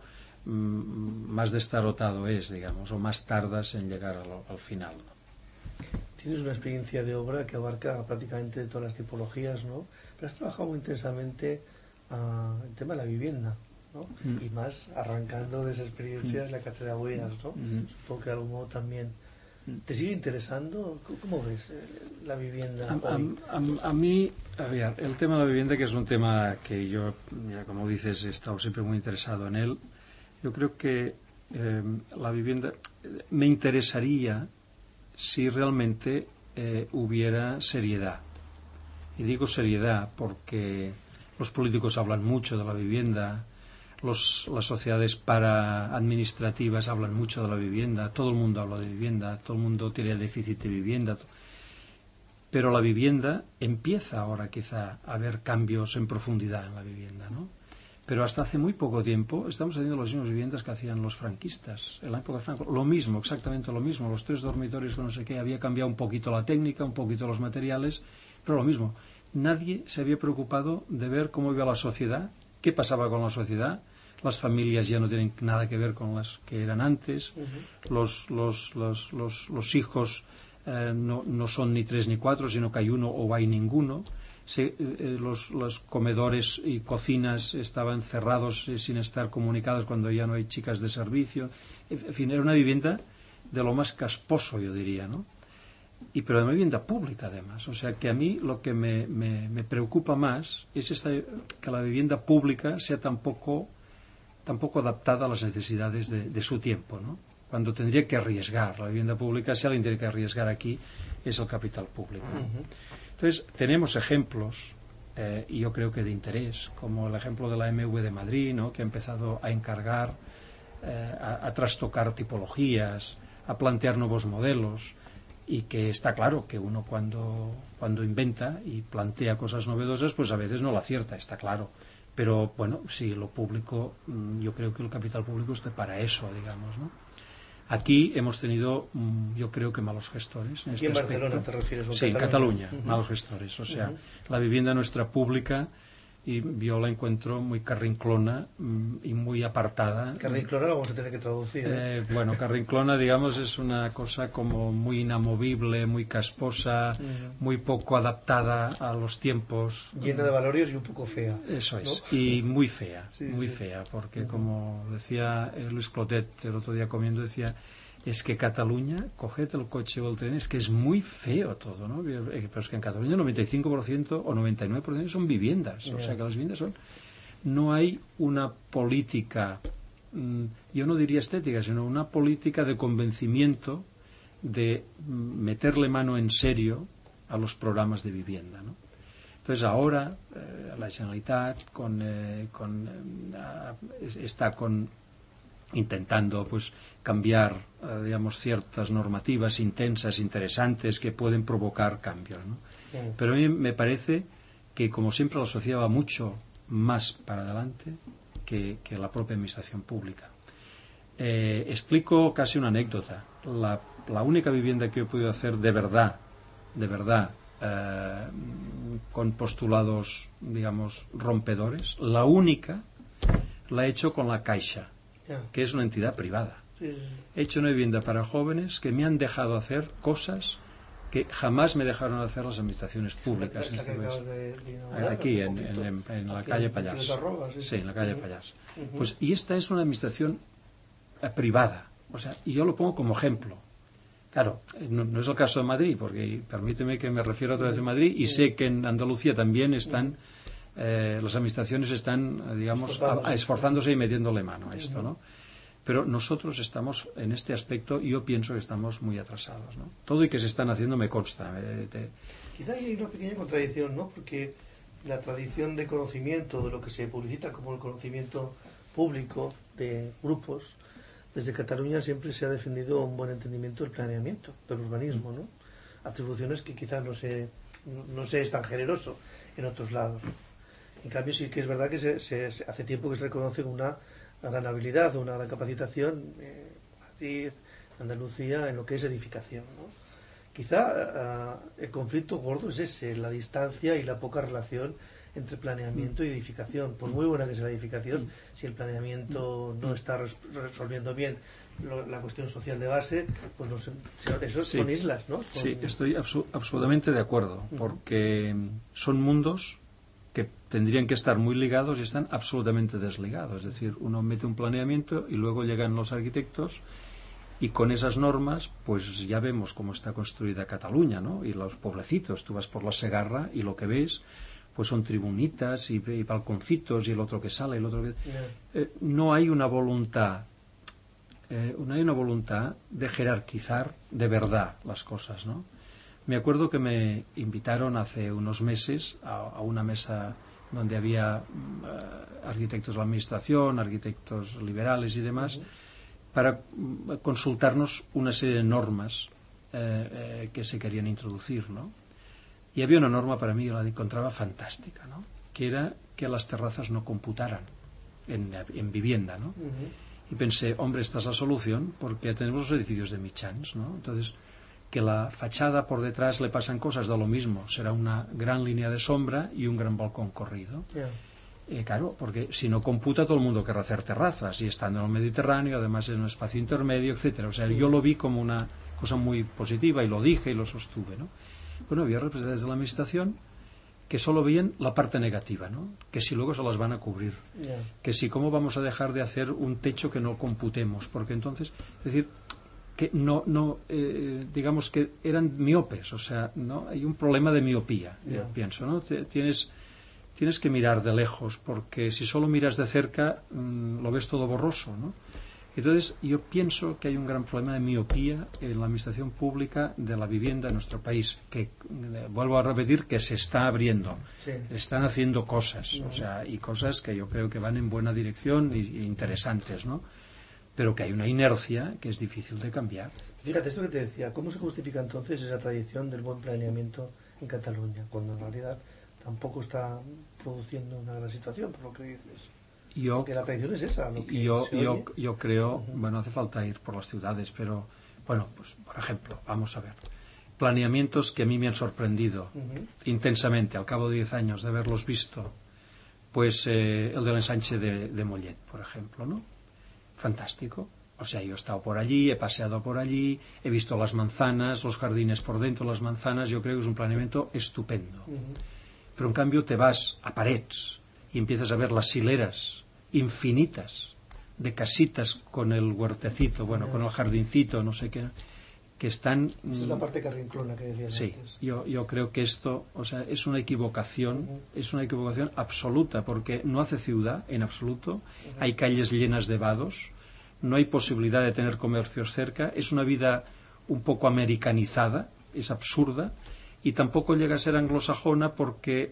mmm, más destarotado es, digamos, o más tardas en llegar al, al final, ¿no? Tienes una experiencia de obra que abarca prácticamente todas las tipologías, ¿no? Pero has trabajado muy intensamente uh, el tema de la vivienda, ¿no? Mm. Y más arrancando de esa experiencia en mm. la Cátedra Boeas, ¿no? Mm. Supongo que de algún modo también. ¿Te sigue interesando? ¿Cómo ves eh, la vivienda a, hoy? A, a, a mí, a ver, el tema de la vivienda, que es un tema que yo, ya como dices, he estado siempre muy interesado en él. Yo creo que eh, la vivienda me interesaría si realmente eh, hubiera seriedad. Y digo seriedad porque los políticos hablan mucho de la vivienda, los, las sociedades para administrativas hablan mucho de la vivienda, todo el mundo habla de vivienda, todo el mundo tiene déficit de vivienda. Pero la vivienda empieza ahora quizá a haber cambios en profundidad en la vivienda, ¿no? Pero hasta hace muy poco tiempo estamos haciendo las mismas viviendas que hacían los franquistas, en la época de Franco. Lo mismo, exactamente lo mismo. Los tres dormitorios, no sé qué, había cambiado un poquito la técnica, un poquito los materiales, pero lo mismo. Nadie se había preocupado de ver cómo iba la sociedad, qué pasaba con la sociedad. Las familias ya no tienen nada que ver con las que eran antes. Uh-huh. Los, los, los, los, los hijos eh, no, no son ni tres ni cuatro, sino que hay uno o hay ninguno. Se, eh, los, los comedores y cocinas estaban cerrados eh, sin estar comunicados cuando ya no hay chicas de servicio. En fin, era una vivienda de lo más casposo, yo diría, ¿no? Y pero una vivienda pública, además. O sea, que a mí lo que me, me, me preocupa más es esta, que la vivienda pública sea tan poco, tampoco adaptada a las necesidades de, de su tiempo, ¿no? Cuando tendría que arriesgar la vivienda pública, si alguien tiene que arriesgar aquí, es el capital público, ¿no? Uh-huh. Entonces, tenemos ejemplos, eh, y yo creo que de interés, como el ejemplo de la M V de Madrid, ¿no? Que ha empezado a encargar, eh, a, a trastocar tipologías, a plantear nuevos modelos, y que está claro que uno cuando, cuando inventa y plantea cosas novedosas, pues a veces no lo acierta, está claro. Pero bueno, sí, lo público, yo creo que el capital público está para eso, digamos, ¿no? Aquí hemos tenido, yo creo que malos gestores. En ¿Y este en Barcelona aspecto. Te refieres? Sí, en Cataluña, uh-huh. malos gestores. O sea, uh-huh. la vivienda nuestra pública, y yo la encuentro muy carrinclona y muy apartada. Carrinclona lo vamos a tener que traducir. ¿eh? Eh, bueno, carrinclona, digamos, es una cosa como muy inamovible, muy casposa, uh-huh. muy poco adaptada a los tiempos. Llena de valores y un poco fea. Eso es, ¿no? Y muy fea, sí, muy sí. fea, porque uh-huh. como decía Luis Clotet el otro día comiendo, decía... es que Cataluña, coged el coche o el tren, es que es muy feo todo, ¿no? Pero es que en Cataluña el noventa y cinco por ciento o noventa y nueve por ciento son viviendas, yeah. o sea que las viviendas son... No hay una política, mmm, yo no diría estética, sino una política de convencimiento de meterle mano en serio a los programas de vivienda, ¿no? Entonces ahora eh, la Generalitat con, eh, con, eh, está con... intentando pues cambiar eh, digamos ciertas normativas intensas, interesantes que pueden provocar cambios, ¿no? Sí. Pero a mí me parece que como siempre la sociedad va mucho más para adelante que, que la propia administración pública. Eh, explico casi una anécdota. La, la única vivienda que he podido hacer de verdad, de verdad, eh, con postulados digamos rompedores, la única la he hecho con la Caixa, que es una entidad privada. Sí, sí. He hecho una vivienda para jóvenes que me han dejado hacer cosas que jamás me dejaron hacer las administraciones públicas. La, la este de, de aquí, en, en, en, en la calle Pallars. Arroba, sí, sí, en la calle uh-huh. Pallars. Uh-huh. Pues, y esta es una administración eh, privada. O sea, y yo lo pongo como ejemplo. Claro, no, no es el caso de Madrid, porque permíteme que me refiero otra vez a Madrid, y uh-huh. sé que en Andalucía también están... Eh, las administraciones están, digamos, esforzándose. A, a esforzándose y metiéndole mano a esto, ¿no? Pero nosotros estamos en este aspecto, y yo pienso que estamos muy atrasados, ¿no? Todo y que se están haciendo me consta. Eh, te... Quizá hay una pequeña contradicción, ¿no? Porque la tradición de conocimiento, de lo que se publicita como el conocimiento público de grupos, desde Cataluña siempre se ha defendido un buen entendimiento del planeamiento, del urbanismo, ¿no? Atribuciones que quizás no se, no se es tan generoso en otros lados. En cambio, sí que es verdad que se, se, se hace tiempo que se reconoce una gran habilidad, una gran capacitación en eh, Madrid, Andalucía, en lo que es edificación, ¿no? Quizá uh, el conflicto gordo es ese, la distancia y la poca relación entre planeamiento y edificación. Por muy buena que sea la edificación, si el planeamiento no está res- resolviendo bien lo, la cuestión social de base, pues no se, eso sí. son islas, ¿no? Son... Sí, estoy absu- absolutamente de acuerdo, porque son mundos que tendrían que estar muy ligados y están absolutamente desligados. Es decir, uno mete un planeamiento y luego llegan los arquitectos y con esas normas pues ya vemos cómo está construida Cataluña, ¿no? Y los pueblecitos, tú vas por la Segarra y lo que ves pues son tribunitas y, y balconcitos y el otro que sale, el otro que... Yeah. Eh, no hay una voluntad eh, no hay una voluntad de jerarquizar de verdad las cosas, ¿no? Me acuerdo que me invitaron hace unos meses a, a una mesa donde había uh, arquitectos de la administración, arquitectos liberales y demás, uh-huh. para uh, consultarnos una serie de normas eh, eh, que se querían introducir, ¿no? Y había una norma, para mí, yo la encontraba fantástica, ¿no? Que era que las terrazas no computaran en, en vivienda, ¿no? Uh-huh. Y pensé, hombre, esta es la solución, porque tenemos los edificios de Michans, ¿no? Entonces... que la fachada por detrás le pasan cosas de lo mismo, será una gran línea de sombra y un gran balcón corrido. Yeah. Eh, claro, porque si no computa todo el mundo querrá hacer terrazas, y estando en el Mediterráneo, además en un espacio intermedio, etcétera. O sea, yo lo vi como una cosa muy positiva y lo dije y lo sostuve, ¿no? Bueno, había representantes de la administración que solo veían la parte negativa, ¿no? Que si luego se las van a cubrir, yeah. que si cómo vamos a dejar de hacer un techo que no computemos, porque entonces, es decir, que no, no eh, digamos que eran miopes, o sea, no hay un problema de miopía, yeah. yo pienso, ¿no? Tienes, tienes que mirar de lejos, porque si solo miras de cerca mmm, lo ves todo borroso, ¿no? Entonces yo pienso que hay un gran problema de miopía en la administración pública de la vivienda en nuestro país, que eh, vuelvo a repetir que se está abriendo, sí. Están haciendo cosas, uh-huh. o sea, y cosas que yo creo que van en buena dirección y, y interesantes, ¿no? Pero que hay una inercia que es difícil de cambiar. Fíjate esto que te decía, ¿cómo se justifica entonces esa tradición del buen planeamiento en Cataluña, cuando en realidad tampoco está produciendo una gran situación, por lo que dices? Yo, Porque la tradición es esa. Lo que yo, se yo, oye. yo creo, uh-huh. bueno, hace falta ir por las ciudades, pero, bueno, pues, por ejemplo, vamos a ver, planeamientos que a mí me han sorprendido uh-huh. intensamente, al cabo de diez años de haberlos visto, pues eh, el del ensanche de, de Mollet, por ejemplo, ¿no? Fantástico. O sea, yo he estado por allí, he paseado por allí, he visto las manzanas, los jardines por dentro, las manzanas, yo creo que es un planeamiento estupendo. Uh-huh. Pero en cambio te vas a Parets y empiezas a ver las hileras infinitas de casitas con el huertecito, bueno, uh-huh. con el jardincito, no sé qué, que están... Esa es la parte carrinclona que decías sí, antes. Sí, yo, yo creo que esto, o sea, es una equivocación, uh-huh. es una equivocación absoluta, porque no hace ciudad en absoluto, uh-huh. hay calles llenas de vados, no hay posibilidad de tener comercios cerca, es una vida un poco americanizada, es absurda, y tampoco llega a ser anglosajona porque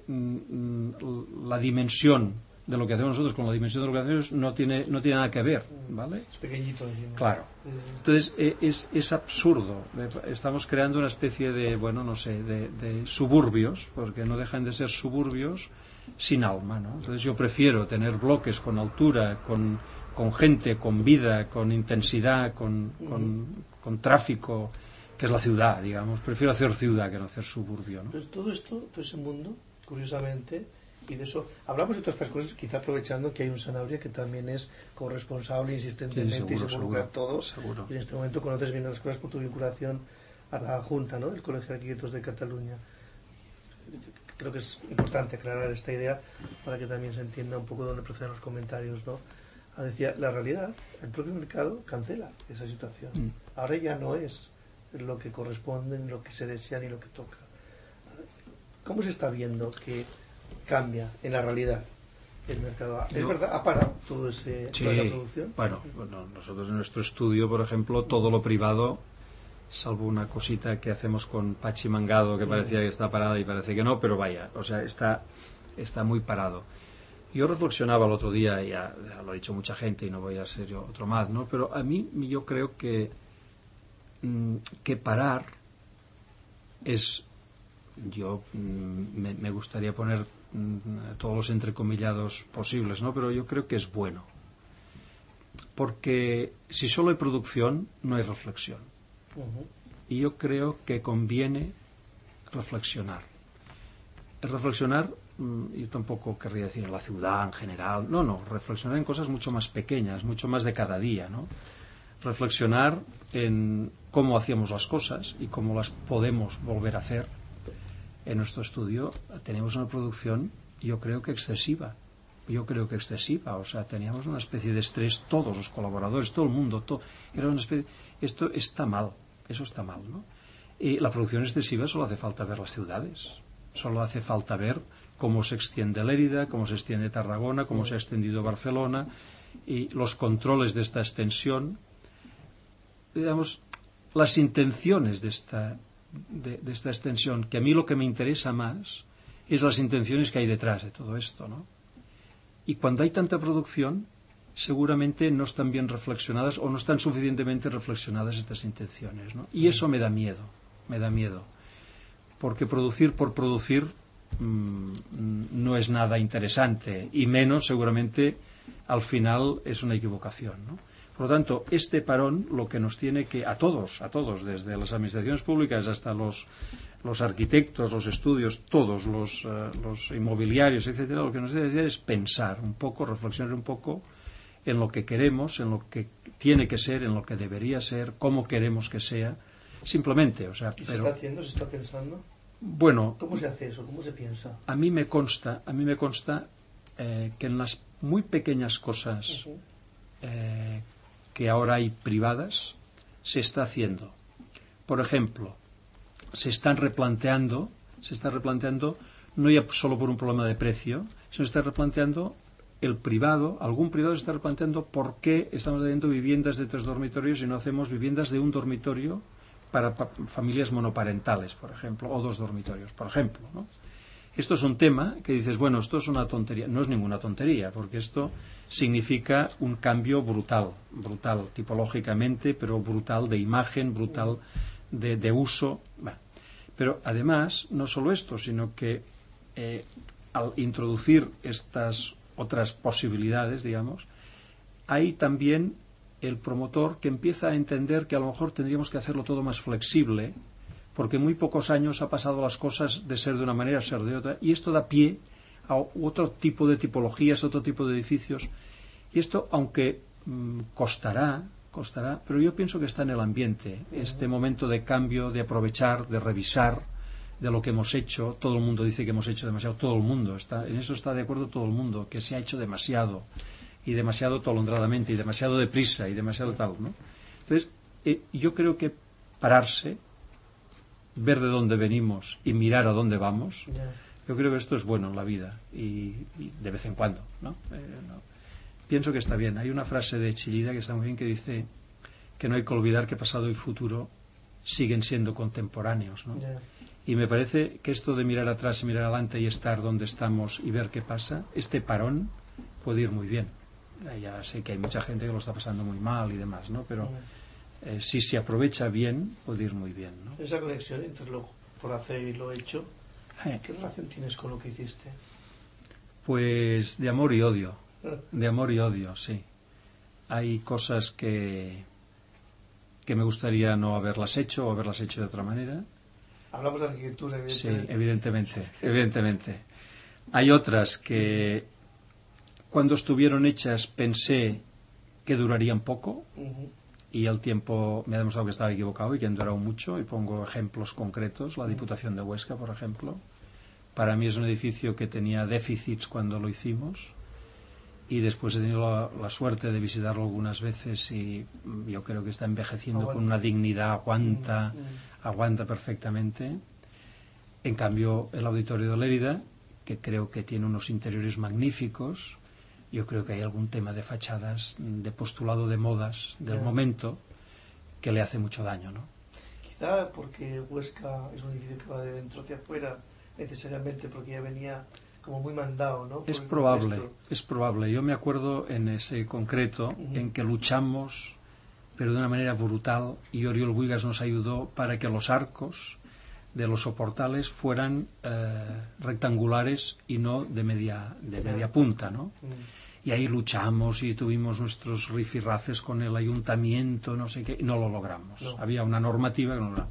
mm, la dimensión de lo que hacemos nosotros con la dimensión de lo que hacemos no tiene, no tiene nada que ver, ¿vale? Es pequeñito encima. Claro. Entonces es, es absurdo. Estamos creando una especie de, bueno, no sé, de, de suburbios, porque no dejan de ser suburbios sin alma, ¿no? Entonces yo prefiero tener bloques con altura, con, con gente, con vida, con intensidad, con, con, con tráfico, que es la ciudad, digamos. Prefiero hacer ciudad que no hacer suburbio, ¿no? Pues todo esto, todo ese mundo, curiosamente, y de eso hablamos de todas estas cosas, quizá aprovechando que hay un Sanabria que también es corresponsable insistentemente, sí, seguro, y se involucra a todos, seguro. Y en este momento conoces bien las cosas por tu vinculación a la Junta, ¿no?, del Colegio de Arquitectos de Cataluña. Creo que es importante aclarar esta idea para que también se entienda un poco de dónde proceden los comentarios, ¿no? Ah, decía, la realidad, el propio mercado cancela esa situación. Mm. Ahora ya no es lo que corresponde, ni lo que se desea, ni lo que toca. ¿Cómo se está viendo que cambia en la realidad el mercado? ¿Es Yo, verdad? ¿Ha parado todo ese, sí, toda esa producción? Bueno, bueno, nosotros en nuestro estudio, por ejemplo, todo lo privado, salvo una cosita que hacemos con Pachi Mangado, que parecía que está parada y parece que no, pero vaya, o sea, está, está muy parado. Yo reflexionaba el otro día, y ya, ya lo ha dicho mucha gente y no voy a ser yo otro más, ¿no? Pero a mí yo creo que, mmm, que parar es... Yo mmm, me, me gustaría poner mmm, todos los entrecomillados posibles, ¿no? Pero yo creo que es bueno. Porque si solo hay producción, no hay reflexión. Uh-huh. Y yo creo que conviene reflexionar. El reflexionar, yo tampoco querría decir en la ciudad en general, no, no, reflexionar en cosas mucho más pequeñas, mucho más de cada día, ¿no? Reflexionar en cómo hacíamos las cosas y cómo las podemos volver a hacer. En nuestro estudio teníamos una producción, yo creo que excesiva, yo creo que excesiva, o sea, teníamos una especie de estrés, todos los colaboradores, todo el mundo, todo, era una especie, esto está mal, eso está mal, ¿no? Y la producción excesiva solo hace falta ver las ciudades, solo hace falta ver cómo se extiende Lérida, cómo se extiende Tarragona, cómo se ha extendido Barcelona, y los controles de esta extensión, digamos, las intenciones de esta, de, de esta extensión, que a mí lo que me interesa más es las intenciones que hay detrás de todo esto, ¿no? Y cuando hay tanta producción, seguramente no están bien reflexionadas o no están suficientemente reflexionadas estas intenciones, ¿no? Y eso me da miedo, me da miedo. Porque producir por producir mmm, no es nada interesante, y menos seguramente al final es una equivocación, ¿no? Por lo tanto, este parón lo que nos tiene que, a todos, a todos, desde las administraciones públicas hasta los, los arquitectos, los estudios, todos los, uh, los inmobiliarios, etcétera, lo que nos tiene que hacer es pensar un poco, reflexionar un poco en lo que queremos, en lo que tiene que ser, en lo que debería ser, cómo queremos que sea. Simplemente, o sea... ¿Y se pero, está haciendo, se está pensando? Bueno... ¿Cómo se hace eso? ¿Cómo se piensa? A mí me consta, a mí me consta eh, que en las muy pequeñas cosas uh-huh. eh, que ahora hay privadas, se está haciendo. Por ejemplo, se están replanteando, se está replanteando no ya solo por un problema de precio, sino se está replanteando el privado, algún privado se está replanteando por qué estamos haciendo viviendas de tres dormitorios y no hacemos viviendas de un dormitorio para pa familias monoparentales, por ejemplo, o dos dormitorios, por ejemplo, ¿no? Esto es un tema que dices, bueno, esto es una tontería. No es ninguna tontería, porque esto significa un cambio brutal, brutal tipológicamente, pero brutal de imagen, brutal de, de uso. Bueno, pero además, no solo esto, sino que eh, al introducir estas otras posibilidades, digamos, hay también el promotor que empieza a entender que a lo mejor tendríamos que hacerlo todo más flexible, porque en muy pocos años ha pasado las cosas de ser de una manera a ser de otra, y esto da pie a otro tipo de tipologías, otro tipo de edificios, y esto, aunque mmm, costará, costará, pero yo pienso que está en el ambiente, este momento de cambio, de aprovechar, de revisar de lo que hemos hecho. Todo el mundo dice que hemos hecho demasiado, todo el mundo, está, en eso está de acuerdo todo el mundo, que se ha hecho demasiado, y demasiado atolondradamente, y demasiado deprisa, y demasiado tal, ¿no? Entonces, eh, yo creo que pararse, ver de dónde venimos y mirar a dónde vamos, yeah. Yo creo que esto es bueno en la vida, y, y de vez en cuando, ¿no? Eh, no. Pienso que está bien. Hay una frase de Chillida que está muy bien, que dice que no hay que olvidar que pasado y futuro siguen siendo contemporáneos, ¿no? Yeah. Y me parece que esto de mirar atrás y mirar adelante y estar donde estamos y ver qué pasa, este parón puede ir muy bien. Ya sé que hay mucha gente que lo está pasando muy mal y demás, ¿no? Pero eh, si se aprovecha bien, puede ir muy bien, ¿no? Esa conexión entre lo por hacer y lo hecho, eh. ¿qué relación tienes con lo que hiciste? Pues de amor y odio. De amor y odio, sí. Hay cosas que que me gustaría no haberlas hecho o haberlas hecho de otra manera. Hablamos de arquitectura, evidentemente. Sí, evidentemente, evidentemente. Hay otras que cuando estuvieron hechas pensé que durarían poco, uh-huh. y el tiempo me ha demostrado que estaba equivocado y que han durado mucho, y pongo ejemplos concretos. La Diputación de Huesca, por ejemplo, para mí es un edificio que tenía déficits cuando lo hicimos, y después he tenido la, la suerte de visitarlo algunas veces, y yo creo que está envejeciendo aguanta. Con una dignidad, aguanta, uh-huh. aguanta perfectamente. En cambio, el Auditorio de Lérida, que creo que tiene unos interiores magníficos, yo creo que hay algún tema de fachadas, de postulado de modas del yeah. momento, que le hace mucho daño, ¿no? Quizá porque Huesca es un edificio que va de dentro hacia afuera, necesariamente porque ya venía como muy mandado, ¿no? Es probable, contexto. es probable. Yo me acuerdo en ese concreto uh-huh. en que luchamos, pero de una manera brutal, y Oriol Buigas nos ayudó para que los arcos de los soportales fueran eh, rectangulares y no de media de media punta, ¿no? Uh-huh. Y ahí luchamos y tuvimos nuestros rifirrafes con el ayuntamiento, no sé qué, y no lo logramos. No. Había una normativa que no lo logramos.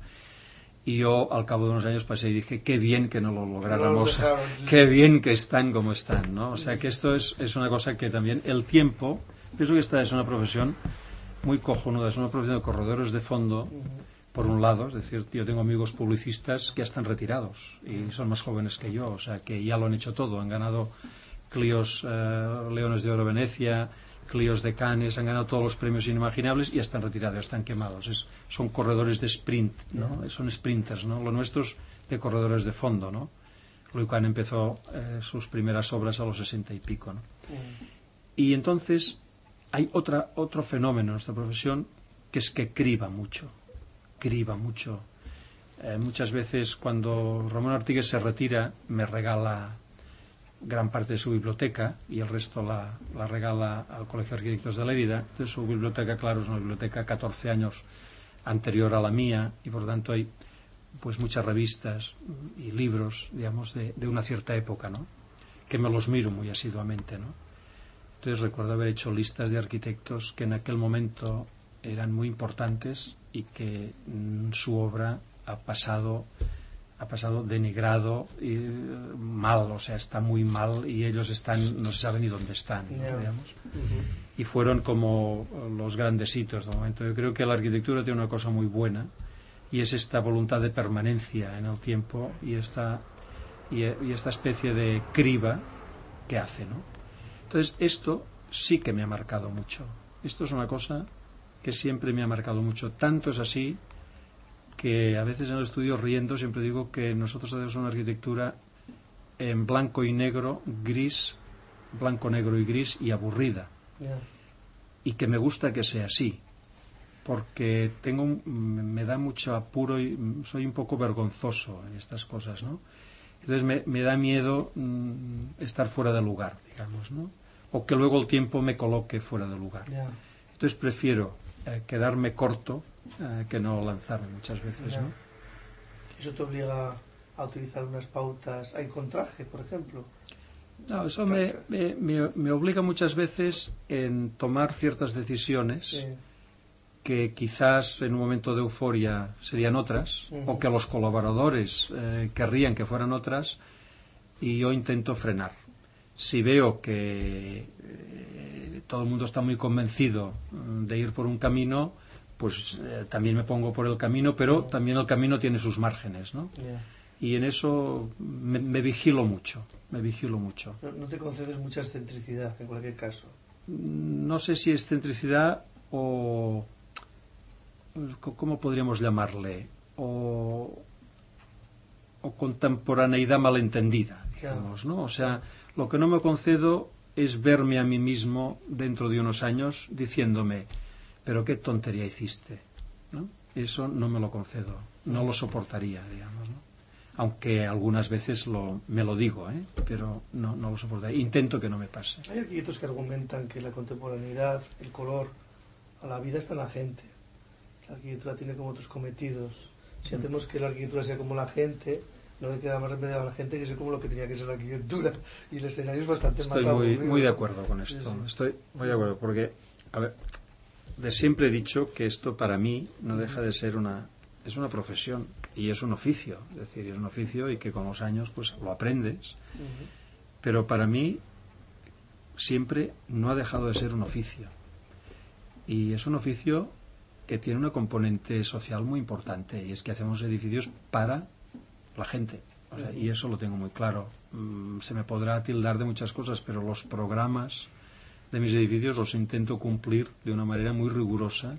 Y yo, al cabo de unos años, pasé y dije, qué bien que no lo lográramos, no qué bien que están como están, ¿no? O sea, que esto es, es una cosa que también, el tiempo, pienso que esta es una profesión muy cojonuda, es una profesión de corredores de fondo, uh-huh. por un lado, es decir, yo tengo amigos publicistas que ya están retirados y son más jóvenes que yo, o sea, que ya lo han hecho todo, han ganado Clios, eh, Leones de Oro Venecia, Clios de Cannes, han ganado todos los premios inimaginables y ya están retirados, ya están quemados. Es, son corredores de sprint, ¿no? Yeah. Son sprinters, ¿no? Lo nuestro es de corredores de fondo, ¿no? Louis Kahn empezó eh, sus primeras obras a los sesenta y pico, ¿no? Yeah. Y entonces hay otra, otro fenómeno en nuestra profesión, que es que criba mucho, criba mucho. Eh, muchas veces cuando Ramón Artigues se retira, me regala gran parte de su biblioteca y el resto la, la regala al Colegio de Arquitectos de Lérida. Entonces su biblioteca, claro, es una biblioteca catorce años anterior a la mía, y por lo tanto hay pues muchas revistas y libros, digamos, de, de una cierta época, ¿no? Que me los miro muy asiduamente, ¿no? Entonces recuerdo haber hecho listas de arquitectos que en aquel momento eran muy importantes y que mm, su obra ha pasado ha pasado denigrado y mal, o sea, está muy mal, y ellos están, no se sabe ni dónde están, ¿no? Yeah. Digamos. Uh-huh. Y fueron como los grandes hitos del momento. Yo creo que la arquitectura tiene una cosa muy buena, y es esta voluntad de permanencia en el tiempo, y esta y, y esta especie de criba que hace, ¿no? Entonces esto sí que me ha marcado mucho. Esto es una cosa que siempre me ha marcado mucho. Tanto es así que a veces en el estudio, riendo, siempre digo que nosotros hacemos una arquitectura en blanco y negro, gris, blanco, negro y gris y aburrida. Yeah. Y que me gusta que sea así, porque tengo un, me da mucho apuro y soy un poco vergonzoso en estas cosas, ¿no? Entonces me, me da miedo mmm, estar fuera de lugar, digamos, ¿no? O que luego el tiempo me coloque fuera de lugar. Yeah. Entonces prefiero eh, quedarme corto eh, que no lanzarme muchas veces, Yeah. ¿no? Eso te obliga a utilizar unas pautas, hay contraje, por ejemplo. No, eso me, me, me, me obliga muchas veces en tomar ciertas decisiones Sí. que quizás en un momento de euforia serían otras, Uh-huh. o que los colaboradores eh, querrían que fueran otras, y yo intento frenar. Si veo que eh, todo el mundo está muy convencido mm, de ir por un camino, pues eh, también me pongo por el camino, pero Uh-huh. también el camino tiene sus márgenes, ¿no? Yeah. Y en eso me, me vigilo mucho, me vigilo mucho. No, no te concedes mucha excentricidad en cualquier caso. No sé si excentricidad o... ¿cómo podríamos llamarle? O, o contemporaneidad malentendida, digamos, ¿no? O sea, lo que no me concedo es verme a mí mismo dentro de unos años diciéndome, pero qué tontería hiciste, ¿no? Eso no me lo concedo, no lo soportaría, digamos, ¿no? Aunque algunas veces lo, me lo digo, ¿eh? Pero no, no lo soportaría. Intento que no me pase. Hay arquitectos que argumentan que la contemporaneidad, el color, a la vida está en la gente. La arquitectura tiene como otros cometidos. Si hacemos que la arquitectura sea como la gente, no le queda más remedio a la gente que ser como lo que tenía que ser la arquitectura. Y el escenario es bastante Estoy más muy, aburrido. muy de acuerdo con esto. Sí, sí. Estoy muy de acuerdo porque, a ver, de siempre he dicho que esto para mí no deja de ser una... es una profesión y es un oficio. Es decir, es un oficio y que con los años pues lo aprendes. Uh-huh. Pero para mí siempre no ha dejado de ser un oficio. Y es un oficio que tiene una componente social muy importante, y es que hacemos edificios para la gente. O sea, y eso lo tengo muy claro. Mm, se me podrá tildar de muchas cosas, pero los programas de mis edificios los intento cumplir de una manera muy rigurosa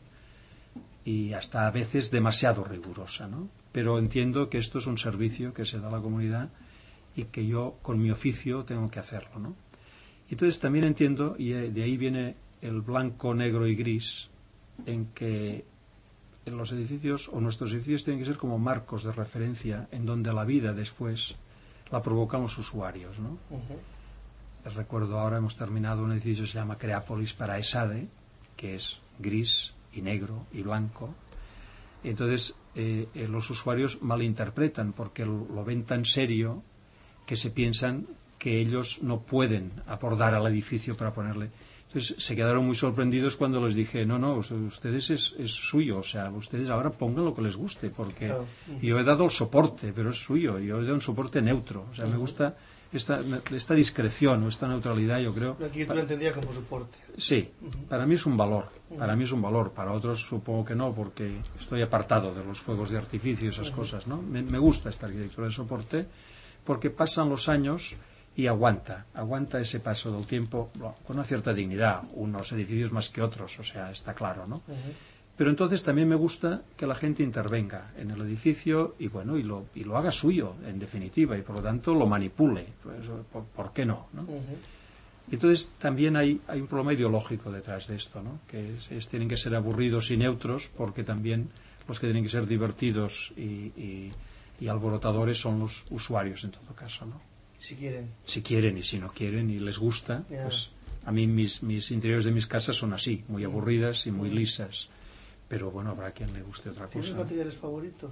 y hasta a veces demasiado rigurosa, ¿no? Pero entiendo que esto es un servicio que se da a la comunidad y que yo con mi oficio tengo que hacerlo, ¿no? Entonces también entiendo, y de ahí viene el blanco, negro y gris, en que en los edificios o nuestros edificios tienen que ser como marcos de referencia en donde la vida después la provocan los usuarios, ¿no? Uh-huh. Recuerdo ahora hemos terminado un edificio que se llama Creápolis para ESADE, que es gris y negro y blanco. Entonces eh, eh, los usuarios malinterpretan porque lo, lo ven tan serio que se piensan que ellos no pueden abordar al edificio para ponerle. Entonces se quedaron muy sorprendidos cuando les dije, no, no, ustedes es, es suyo, o sea, ustedes ahora pongan lo que les guste, porque claro. Yo he dado el soporte, pero es suyo, yo he dado un soporte neutro, o sea, uh-huh. Me gusta esta, esta discreción o esta neutralidad, yo creo. Aquí tú lo entendías como soporte. Sí, uh-huh. Para mí es un valor, uh-huh. Para mí es un valor, para otros supongo que no, porque estoy apartado de los fuegos de artificio y esas uh-huh. Cosas, ¿no? Me, me gusta esta arquitectura de soporte, porque pasan los años y aguanta, aguanta ese paso del tiempo con una cierta dignidad, unos edificios más que otros, o sea, está claro, ¿no? Uh-huh. Pero entonces también me gusta que la gente intervenga en el edificio y bueno, y lo, y lo haga suyo, en definitiva, y por lo tanto lo manipule, pues, ¿por, ¿por qué no? ¿no? Uh-huh. Entonces también hay, hay un problema ideológico detrás de esto, ¿no? Que es, es, tienen que ser aburridos y neutros, porque también los que tienen que ser divertidos y, y, y alborotadores son los usuarios en todo caso, ¿no? Si quieren. Si quieren y si no quieren y les gusta, yeah. Pues a mí mis, mis interiores de mis casas son así, muy aburridas y muy lisas. Pero bueno, habrá quien le guste otra cosa. ¿Tienes materiales favoritos?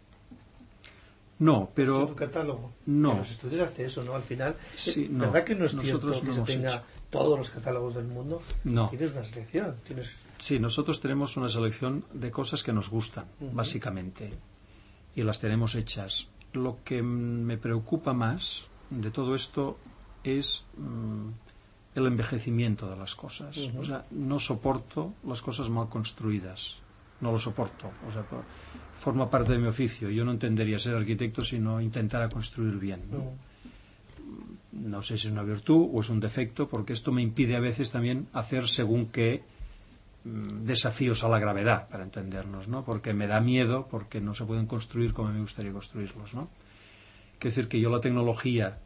No, pero... ¿En tu catálogo? No. En los estudios hace eso, ¿no? Al final, sí, no. ¿verdad que no es Nosotros cierto que no se tenga hecho. todos los catálogos del mundo? No. Tienes una selección, tienes... Sí, nosotros tenemos una selección de cosas que nos gustan, uh-huh. Básicamente, y las tenemos hechas. Lo que me preocupa más de todo esto es mmm, el envejecimiento de las cosas. Uh-huh. O sea, no soporto las cosas mal construidas. No lo soporto. O sea, forma parte de mi oficio. Yo no entendería ser arquitecto si no intentara construir bien, ¿no? Uh-huh. No sé si es una virtud o es un defecto, porque esto me impide a veces también hacer según qué mmm, desafíos a la gravedad, para entendernos, ¿no? Porque me da miedo, porque no se pueden construir como me gustaría construirlos, ¿no? Quiero decir que yo la tecnología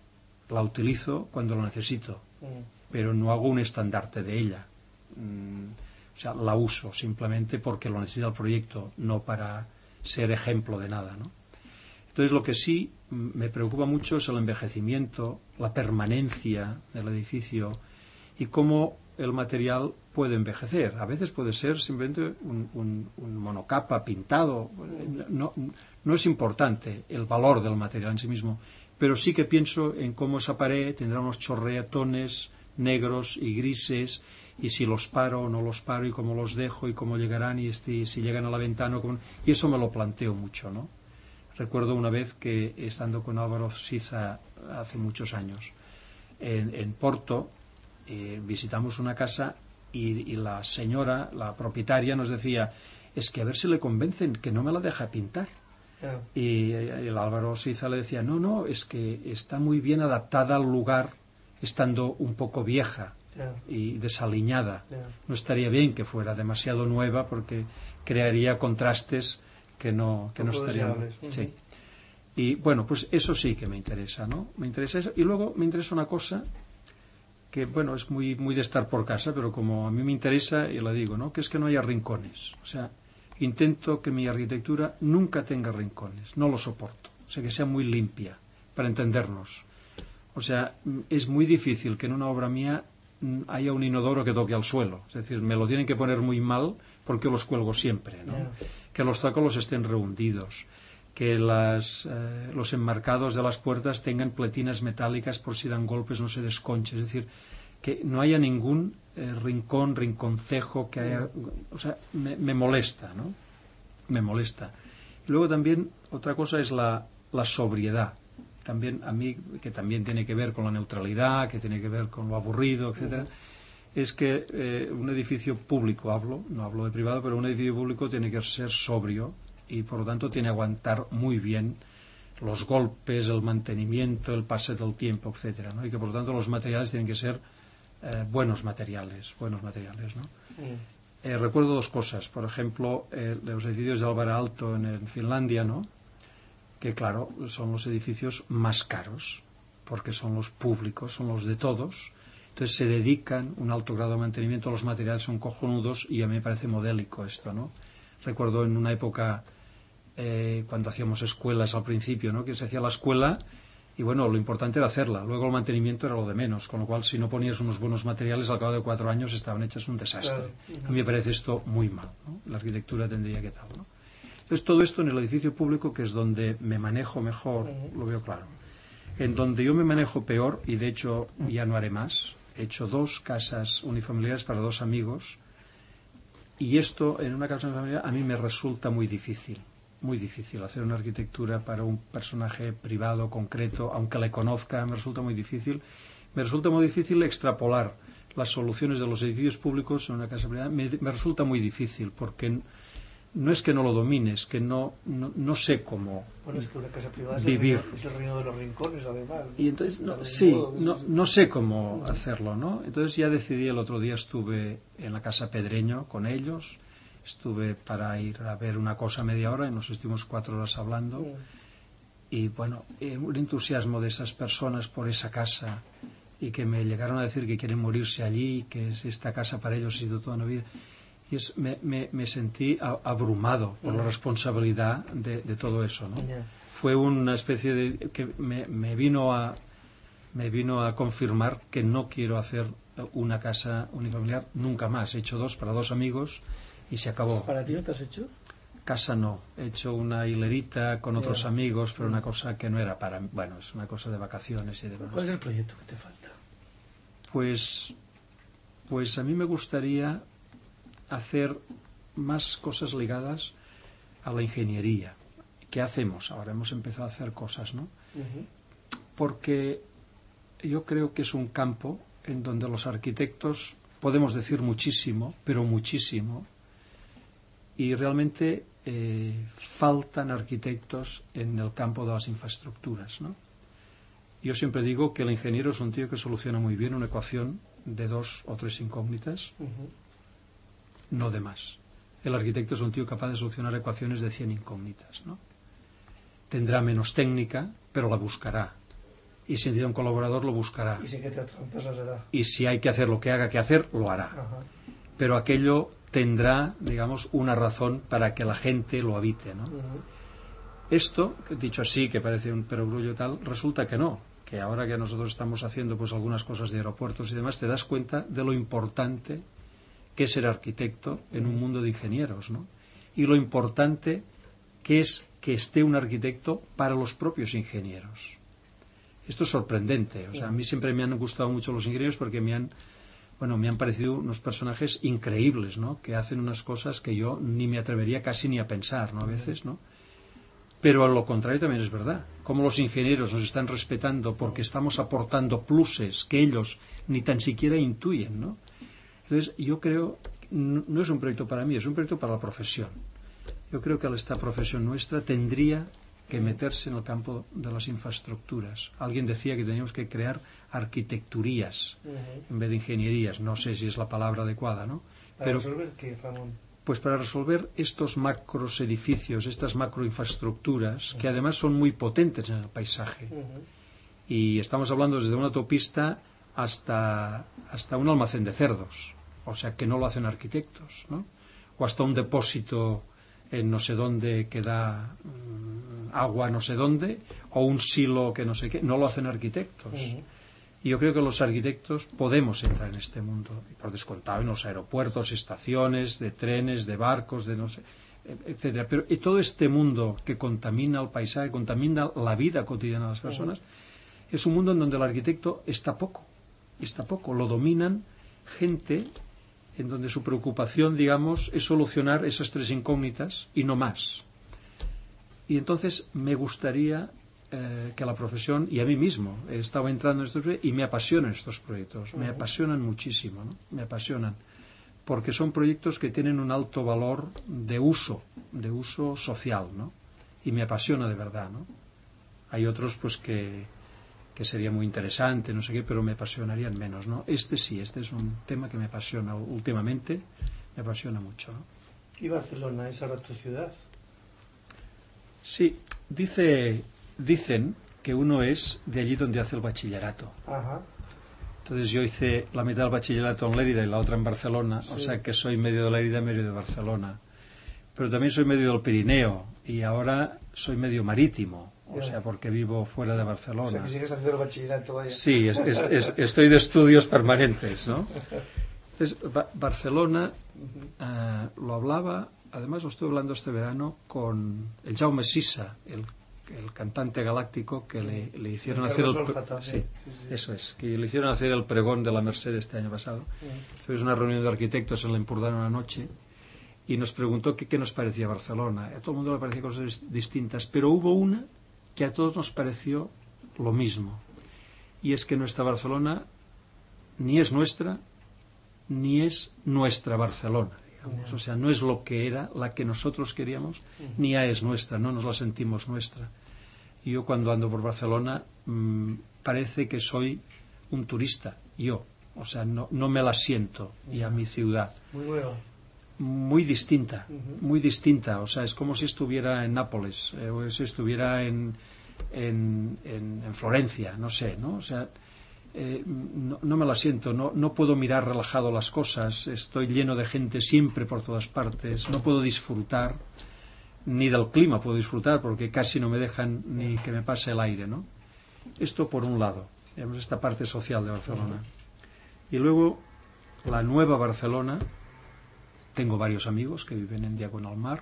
la utilizo cuando lo necesito, mm. pero no hago un estandarte de ella. Mm, o sea, la uso simplemente porque lo necesita el proyecto, no para ser ejemplo de nada, ¿no? Entonces, lo que sí me preocupa mucho es el envejecimiento, la permanencia del edificio y cómo el material puede envejecer. A veces puede ser simplemente un, un, un monocapa pintado. No, no es importante el valor del material en sí mismo, pero sí que pienso en cómo esa pared tendrá unos chorreatones negros y grises, y si los paro o no los paro, y cómo los dejo, y cómo llegarán, y este, si llegan a la ventana. Cómo... Y eso me lo planteo mucho, ¿no? Recuerdo una vez que, estando con Álvaro Siza hace muchos años, en, en Porto, eh, visitamos una casa y, y la señora, la propietaria, nos decía, es que a ver si le convencen que no me la deja pintar. Yeah. Y el Álvaro Siza le decía, no, no, es que está muy bien adaptada al lugar, estando un poco vieja yeah. y desaliñada. Yeah. No estaría bien que fuera demasiado nueva porque crearía contrastes que no, que no estarían. Uh-huh. Sí. Y bueno, pues eso sí que me interesa, ¿no? Me interesa eso. Y luego me interesa una cosa que, bueno, es muy, muy de estar por casa, pero como a mí me interesa, y la digo, ¿no? Que es que no haya rincones. O sea, intento que mi arquitectura nunca tenga rincones, no lo soporto. O sea, que sea muy limpia, para entendernos. O sea, es muy difícil que en una obra mía haya un inodoro que toque al suelo. Es decir, me lo tienen que poner muy mal porque los cuelgo siempre, ¿no? Yeah. Que los zócalos estén rehundidos, que las, eh, los enmarcados de las puertas tengan pletinas metálicas por si dan golpes no se desconche. Es decir, que no haya ningún eh, rincón, rinconcejo que haya... O sea, me, me molesta, ¿no? Me molesta. Y luego también, otra cosa es la, la sobriedad. También a mí, que también tiene que ver con la neutralidad, que tiene que ver con lo aburrido, etcétera. Uh-huh. Es que eh, un edificio público, hablo, no hablo de privado, pero un edificio público tiene que ser sobrio y por lo tanto tiene que aguantar muy bien los golpes, el mantenimiento, el pase del tiempo, etcétera, ¿no? Y que por lo tanto los materiales tienen que ser eh, buenos materiales, buenos materiales, ¿no? Mm. Eh, recuerdo dos cosas, por ejemplo, eh, los edificios de Alvar Aalto en, en Finlandia, ¿no? Que claro, son los edificios más caros, porque son los públicos, son los de todos. Entonces se dedican un alto grado de mantenimiento, los materiales son cojonudos y a mí me parece modélico esto, ¿no? Recuerdo en una época, eh, cuando hacíamos escuelas al principio, ¿no? Que se hacía la escuela y bueno, lo importante era hacerla, luego el mantenimiento era lo de menos, con lo cual si no ponías unos buenos materiales al cabo de cuatro años estaban hechas un desastre. A mí me parece esto muy mal, ¿no? La arquitectura tendría que tal, ¿no? Entonces todo esto en el edificio público, que es donde me manejo mejor, lo veo claro. En donde yo me manejo peor, y de hecho ya no haré más, he hecho dos casas unifamiliares para dos amigos, y esto en una casa unifamiliar a mí me resulta muy difícil, muy difícil hacer una arquitectura para un personaje privado, concreto, aunque le conozca, me resulta muy difícil. Me resulta muy difícil extrapolar las soluciones de los edificios públicos en una casa privada, me, me resulta muy difícil, porque no es que no lo domine, es que no, no, no sé cómo bueno, es que una casa privada vivir. Es el, reino, es el reino de los rincones, además. ¿No? Y entonces, no, sí, modo, no, no sé cómo no. hacerlo, ¿no? Entonces ya decidí, el otro día estuve en la Casa Pedreño con ellos, estuve para ir a ver una cosa media hora y nos estuvimos cuatro horas hablando. Sí. Y bueno, un entusiasmo de esas personas por esa casa y que me llegaron a decir que quieren morirse allí, que es esta casa para ellos ha sido toda una vida. Y es, me, me, me sentí abrumado por la responsabilidad de, de todo eso, ¿no? Yeah. Fue una especie de que me, me vino a me vino a confirmar que no quiero hacer una casa unifamiliar nunca más. He hecho dos para dos amigos y se acabó. ¿Para ti no te has hecho? Casa no. He hecho una hilerita con otros yeah. amigos, pero una cosa que no era para mí. Bueno, es una cosa de vacaciones y demás. ¿Cuál es el proyecto que te falta? Pues, pues a mí me gustaría hacer más cosas ligadas a la ingeniería. ¿Qué hacemos? Ahora hemos empezado a hacer cosas, ¿no? Uh-huh. Porque yo creo que es un campo en donde los arquitectos podemos decir muchísimo, pero muchísimo, y realmente eh, faltan arquitectos en el campo de las infraestructuras, ¿no? Yo siempre digo que el ingeniero es un tío que soluciona muy bien una ecuación de dos o tres incógnitas, uh-huh. no de más. El arquitecto es un tío capaz de solucionar ecuaciones de cien incógnitas, ¿no? Tendrá menos técnica, pero la buscará. Y si necesita un colaborador, lo buscará. Y si hay que hacer trampas, las hará. Y si hay que hacer lo que haga que hacer, lo hará. Ajá. Pero aquello tendrá, digamos, una razón para que la gente lo habite, ¿no? Uh-huh. Esto, dicho así, que parece un perogrullo y tal, resulta que no. Que ahora que nosotros estamos haciendo pues algunas cosas de aeropuertos y demás, te das cuenta de lo importante que es ser arquitecto en un mundo de ingenieros, ¿no? Y lo importante que es que esté un arquitecto para los propios ingenieros. Esto es sorprendente. O sea, a mí siempre me han gustado mucho los ingenieros porque me han, bueno, me han parecido unos personajes increíbles, ¿no? Que hacen unas cosas que yo ni me atrevería casi ni a pensar, ¿no? A veces, ¿no? Pero a lo contrario también es verdad. Como los ingenieros nos están respetando porque estamos aportando pluses que ellos ni tan siquiera intuyen, ¿no? Entonces, yo creo, no, no es un proyecto para mí, es un proyecto para la profesión. Yo creo que esta profesión nuestra tendría que meterse en el campo de las infraestructuras. Alguien decía que teníamos que crear arquitecturías uh-huh. en vez de ingenierías. No sé si es la palabra adecuada, ¿no? ¿Para Pero, resolver qué, Ramón? Pues para resolver estos macros edificios, estas macroinfraestructuras, uh-huh. que además son muy potentes en el paisaje. Uh-huh. Y estamos hablando desde una autopista hasta, hasta un almacén de cerdos. O sea, que no lo hacen arquitectos, ¿no? O hasta un depósito en no sé dónde que da um, agua no sé dónde, o un silo que no sé qué, no lo hacen arquitectos. Uh-huh. Y yo creo que los arquitectos podemos entrar en este mundo, por descontado en los aeropuertos, estaciones, de trenes, de barcos, de no sé, etcétera. Pero y todo este mundo que contamina el paisaje, contamina la vida cotidiana de las personas, uh-huh. es un mundo en donde el arquitecto está poco, está poco, lo dominan gente en donde su preocupación, digamos, es solucionar esas tres incógnitas y no más. Y entonces me gustaría eh, que la profesión, y a mí mismo, he estado entrando en estos proyectos y me apasionan estos proyectos, uh-huh. me apasionan muchísimo, ¿no? Me apasionan, porque son proyectos que tienen un alto valor de uso, de uso social, ¿no? Y me apasiona de verdad, ¿no? Hay otros, pues, que... que sería muy interesante, no sé qué, pero me apasionarían menos, ¿no? Este sí, este es un tema que me apasiona últimamente, me apasiona mucho, ¿no? ¿Y Barcelona es ahora tu ciudad? Sí, dice, dicen que uno es de allí donde hace el bachillerato. Ajá. Entonces yo hice la mitad del bachillerato en Lérida y la otra en Barcelona, sí. O sea que soy medio de Lérida, medio de Barcelona. Pero también soy medio del Pirineo y ahora soy medio marítimo. O sea, porque vivo fuera de Barcelona. O sea, que sigues haciendo el bachillerato, vaya. Sí, es, es, es, estoy de estudios permanentes, ¿no? Entonces, ba- Barcelona, uh, lo hablaba, además lo estoy hablando este verano con el Jaume Sisa, el, el cantante galáctico que le, le hicieron el hacer el... Solfa, sí, sí, sí, eso es, que le hicieron hacer el pregón de la Merced este año pasado. Uh-huh. Tuvimos una reunión de arquitectos en la Empordana una noche y nos preguntó qué, qué nos parecía Barcelona. A todo el mundo le parecía cosas distintas, pero hubo una que a todos nos pareció lo mismo, y es que nuestra Barcelona ni es nuestra ni es nuestra Barcelona, digamos. O sea, no es lo que era, la que nosotros queríamos, ni ya es nuestra, no nos la sentimos nuestra. Y yo cuando ando por Barcelona mmm, parece que soy un turista, yo, o sea, no, no me la siento ya mi ciudad. Muy nueva. Muy distinta, uh-huh. muy distinta, o sea, es como si estuviera en Nápoles, eh, o si estuviera en, en, en, en Florencia, no sé, ¿no? O sea, eh, no, no me la siento, no, no puedo mirar relajado las cosas, estoy lleno de gente siempre por todas partes, no puedo disfrutar, ni del clima puedo disfrutar, porque casi no me dejan ni que me pase el aire, ¿no? Esto por un lado, digamos, esta parte social de Barcelona. Uh-huh. Y luego, la nueva Barcelona. Tengo varios amigos que viven en Diagonal Mar.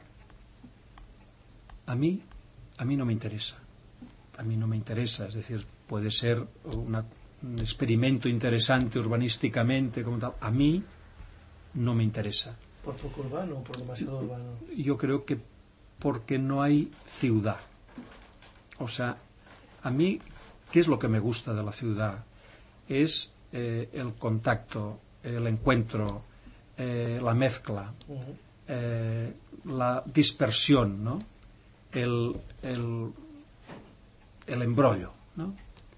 A mí, a mí no me interesa. A mí no me interesa. Es decir, puede ser una, un experimento interesante urbanísticamente, como tal. A mí no me interesa. ¿Por poco urbano o por demasiado urbano? Yo creo que porque no hay ciudad. O sea, a mí, ¿qué es lo que me gusta de la ciudad? Es eh, el contacto, el encuentro, Eh, la mezcla, uh-huh. eh, la dispersión, ¿no? el, el, el embrollo, ¿no?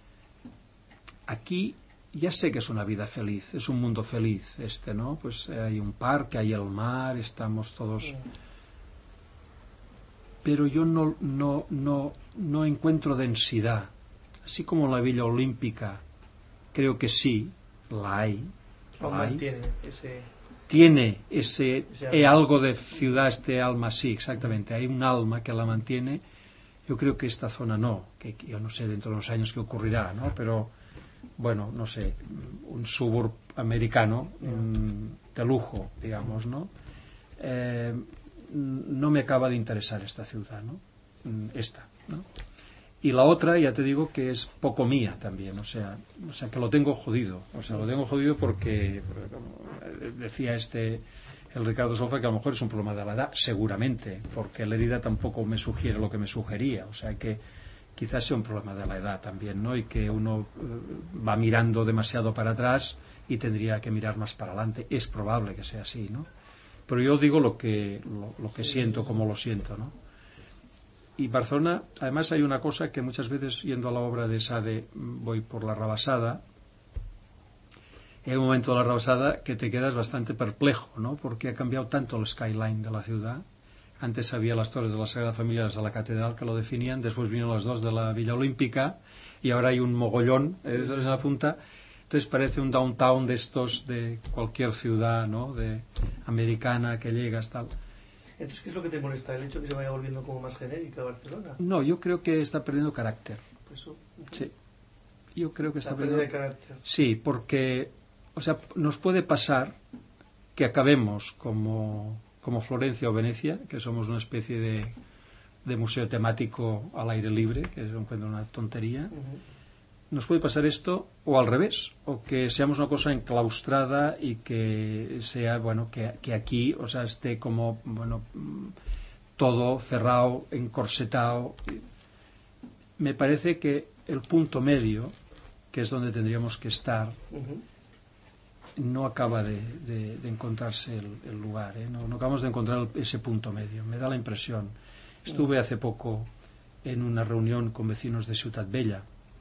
Aquí ya sé que es una vida feliz, es un mundo feliz este, ¿no? Pues eh, hay un parque, hay el mar, estamos todos... Uh-huh. Pero yo no, no, no, no encuentro densidad así como la Villa Olímpica, creo que sí, la hay. La hay. Tiene ese... Tiene ese, ese eh, algo de ciudad, este alma, sí, exactamente. Hay un alma que la mantiene. Yo creo que esta zona no, que yo no sé dentro de unos años qué ocurrirá, ¿no? Pero, bueno, no sé, un suburb americano mmm, de lujo, digamos, ¿no? Eh, no me acaba de interesar esta ciudad, ¿no? Esta, ¿no? Y la otra, ya te digo, que es poco mía también, o sea, o sea que lo tengo jodido, o sea, lo tengo jodido porque, como decía este, el Ricardo Solfa, que a lo mejor es un problema de la edad, seguramente, porque la herida tampoco me sugiere lo que me sugería, o sea que quizás sea un problema de la edad también, ¿no? Y que uno uh, va mirando demasiado para atrás y tendría que mirar más para adelante, es probable que sea así, ¿no? Pero yo digo lo que, lo, lo que siento, como lo siento, ¿no? Y Barcelona, además hay una cosa que muchas veces yendo a la obra de Sade voy por la Rabasada, y hay un momento de la Rabasada que te quedas bastante perplejo, ¿no? Porque ha cambiado tanto el skyline de la ciudad. Antes había las torres de la Sagrada Familia, las de la Catedral, que lo definían, después vinieron las dos de la Villa Olímpica y ahora hay un mogollón eh, en la punta. Entonces parece un downtown de estos de cualquier ciudad, ¿no? De americana que llegas, tal. Entonces, ¿qué es lo que te molesta? ¿El hecho de que se vaya volviendo como más genérica Barcelona? No, yo creo que está perdiendo carácter. Eso. Sí. Yo creo que está La perdiendo... pérdida de carácter. Sí, porque, o sea, nos puede pasar que acabemos como, como Florencia o Venecia, que somos una especie de, de museo temático al aire libre, que es una tontería. Uh-huh. Nos puede pasar esto, o al revés, o que seamos una cosa enclaustrada y que sea, bueno, que, que aquí, o sea, esté como, bueno, todo cerrado, encorsetado. Me parece que el punto medio, que es donde tendríamos que estar, uh-huh. no acaba de, de, de encontrarse el, el lugar, ¿eh? no, no acabamos de encontrar el, ese punto medio, me da la impresión. Estuve hace poco en una reunión con vecinos de Ciutat Bella,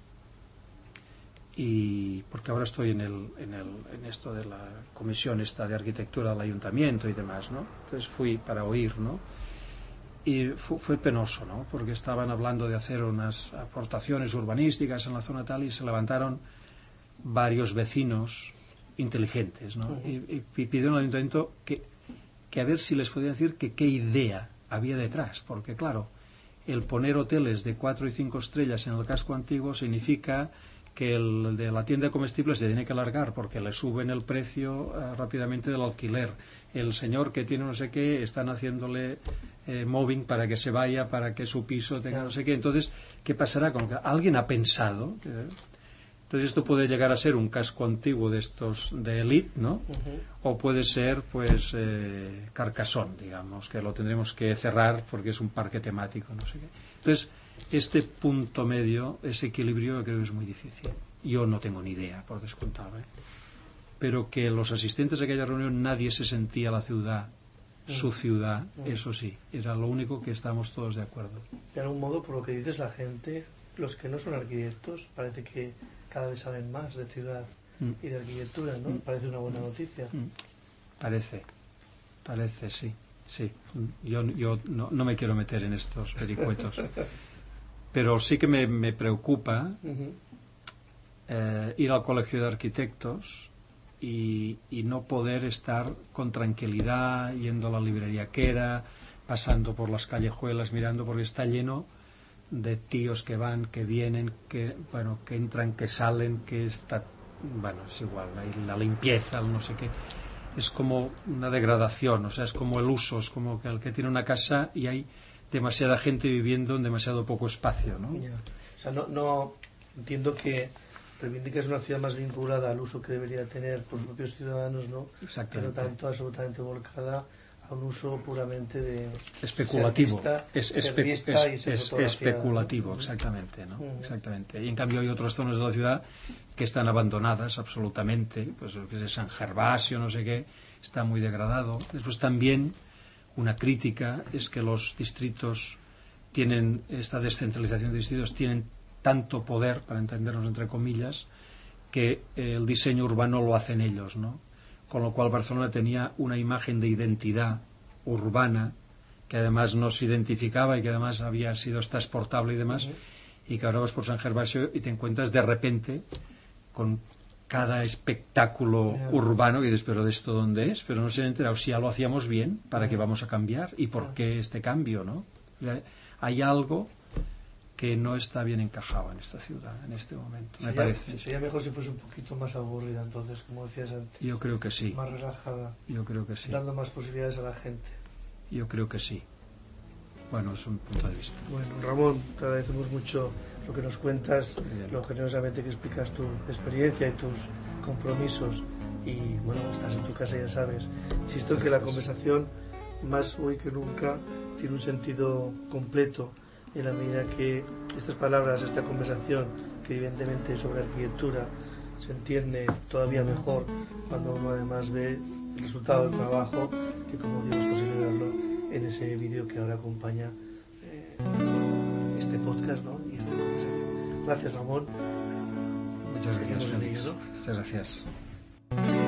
y porque ahora estoy en el, en el en esto de la comisión esta de arquitectura del ayuntamiento y demás, ¿no? Entonces fui para oír, ¿no? Y fu, fue penoso, ¿no? Porque estaban hablando de hacer unas aportaciones urbanísticas en la zona tal y se levantaron varios vecinos inteligentes, ¿no? Uh-huh. y, y pidieron al ayuntamiento que, que a ver si les podían decir que qué idea había detrás, porque claro, el poner hoteles de cuatro y cinco estrellas en el casco antiguo significa que el de la tienda de comestibles se tiene que alargar porque le suben el precio uh, rápidamente del alquiler. El señor que tiene no sé qué, están haciéndole eh, mobbing para que se vaya, para que su piso tenga no sé qué. Entonces, ¿qué pasará con que alguien ha pensado? Que, entonces esto puede llegar a ser un casco antiguo de estos de élite, ¿no? Uh-huh. O puede ser, pues, eh, Carcassonne, digamos, que lo tendremos que cerrar porque es un parque temático, no sé qué. Entonces, este punto medio, ese equilibrio, creo que es muy difícil. Yo no tengo ni idea, por descontado, ¿eh? Pero que los asistentes a aquella reunión nadie se sentía la ciudad, mm. su ciudad, mm. eso sí, era lo único que estábamos todos de acuerdo. De algún modo, por lo que dices, la gente, los que no son arquitectos, parece que cada vez saben más de ciudad mm. y de arquitectura, ¿no? Mm. Parece una buena noticia. Mm. Parece, parece, sí, sí. Yo, yo no, no me quiero meter en estos vericuetos. Pero sí que me, me preocupa uh-huh. eh, ir al colegio de arquitectos y, y no poder estar con tranquilidad yendo a la librería Quera, pasando por las callejuelas, mirando, porque está lleno de tíos que van, que vienen, que bueno, que entran, que salen, que está, bueno, es igual, la limpieza, no sé qué. Es como una degradación, o sea, es como el uso, es como que el que tiene una casa y hay demasiada gente viviendo en demasiado poco espacio, ¿no? Yeah. O sea, no, no entiendo que reivindicas una ciudad más vinculada al uso que debería tener por sus propios ciudadanos, ¿no? Pero tanto absolutamente volcada a un uso puramente de especulativo, vista, es, espe es, es especulativo, ¿no? Exactamente, ¿no? Uh-huh. Exactamente. Y en cambio hay otras zonas de la ciudad que están abandonadas absolutamente, pues lo que es San Gervasio, no sé qué, está muy degradado. Después también una crítica es que los distritos tienen, esta descentralización de distritos, tienen tanto poder, para entendernos entre comillas, que el diseño urbano lo hacen ellos, ¿no? Con lo cual Barcelona tenía una imagen de identidad urbana que además no se identificaba y que además había sido hasta exportable y demás, uh-huh. y que ahora vas por San Gervasio y te encuentras de repente con cada espectáculo yeah. urbano que dices, pero ¿de esto dónde es? Pero no se han enterado si ya lo hacíamos bien, ¿para qué vamos a cambiar? ¿Y por yeah. qué este cambio? ¿No? Hay algo que no está bien encajado en esta ciudad en este momento, me sería, parece. Sería mejor si fuese un poquito más aburrida, entonces, como decías antes. Yo creo que sí. Más relajada. Yo creo que sí. Dando más posibilidades a la gente. Yo creo que sí. Bueno, es un punto de vista. Bueno, Ramón, te agradecemos mucho lo que nos cuentas, lo generosamente que explicas tu experiencia y tus compromisos. Y bueno, estás en tu casa, ya sabes. Insisto que la conversación, más hoy que nunca, tiene un sentido completo en la medida que estas palabras, esta conversación, que evidentemente es sobre arquitectura, se entiende todavía mejor cuando uno además ve el resultado del trabajo, que como digo es posible verlo en ese vídeo que ahora acompaña eh, este podcast, ¿no? Y esta conversación. Gracias, Ramón. Muchas gracias, Félix. ¿No? Muchas gracias.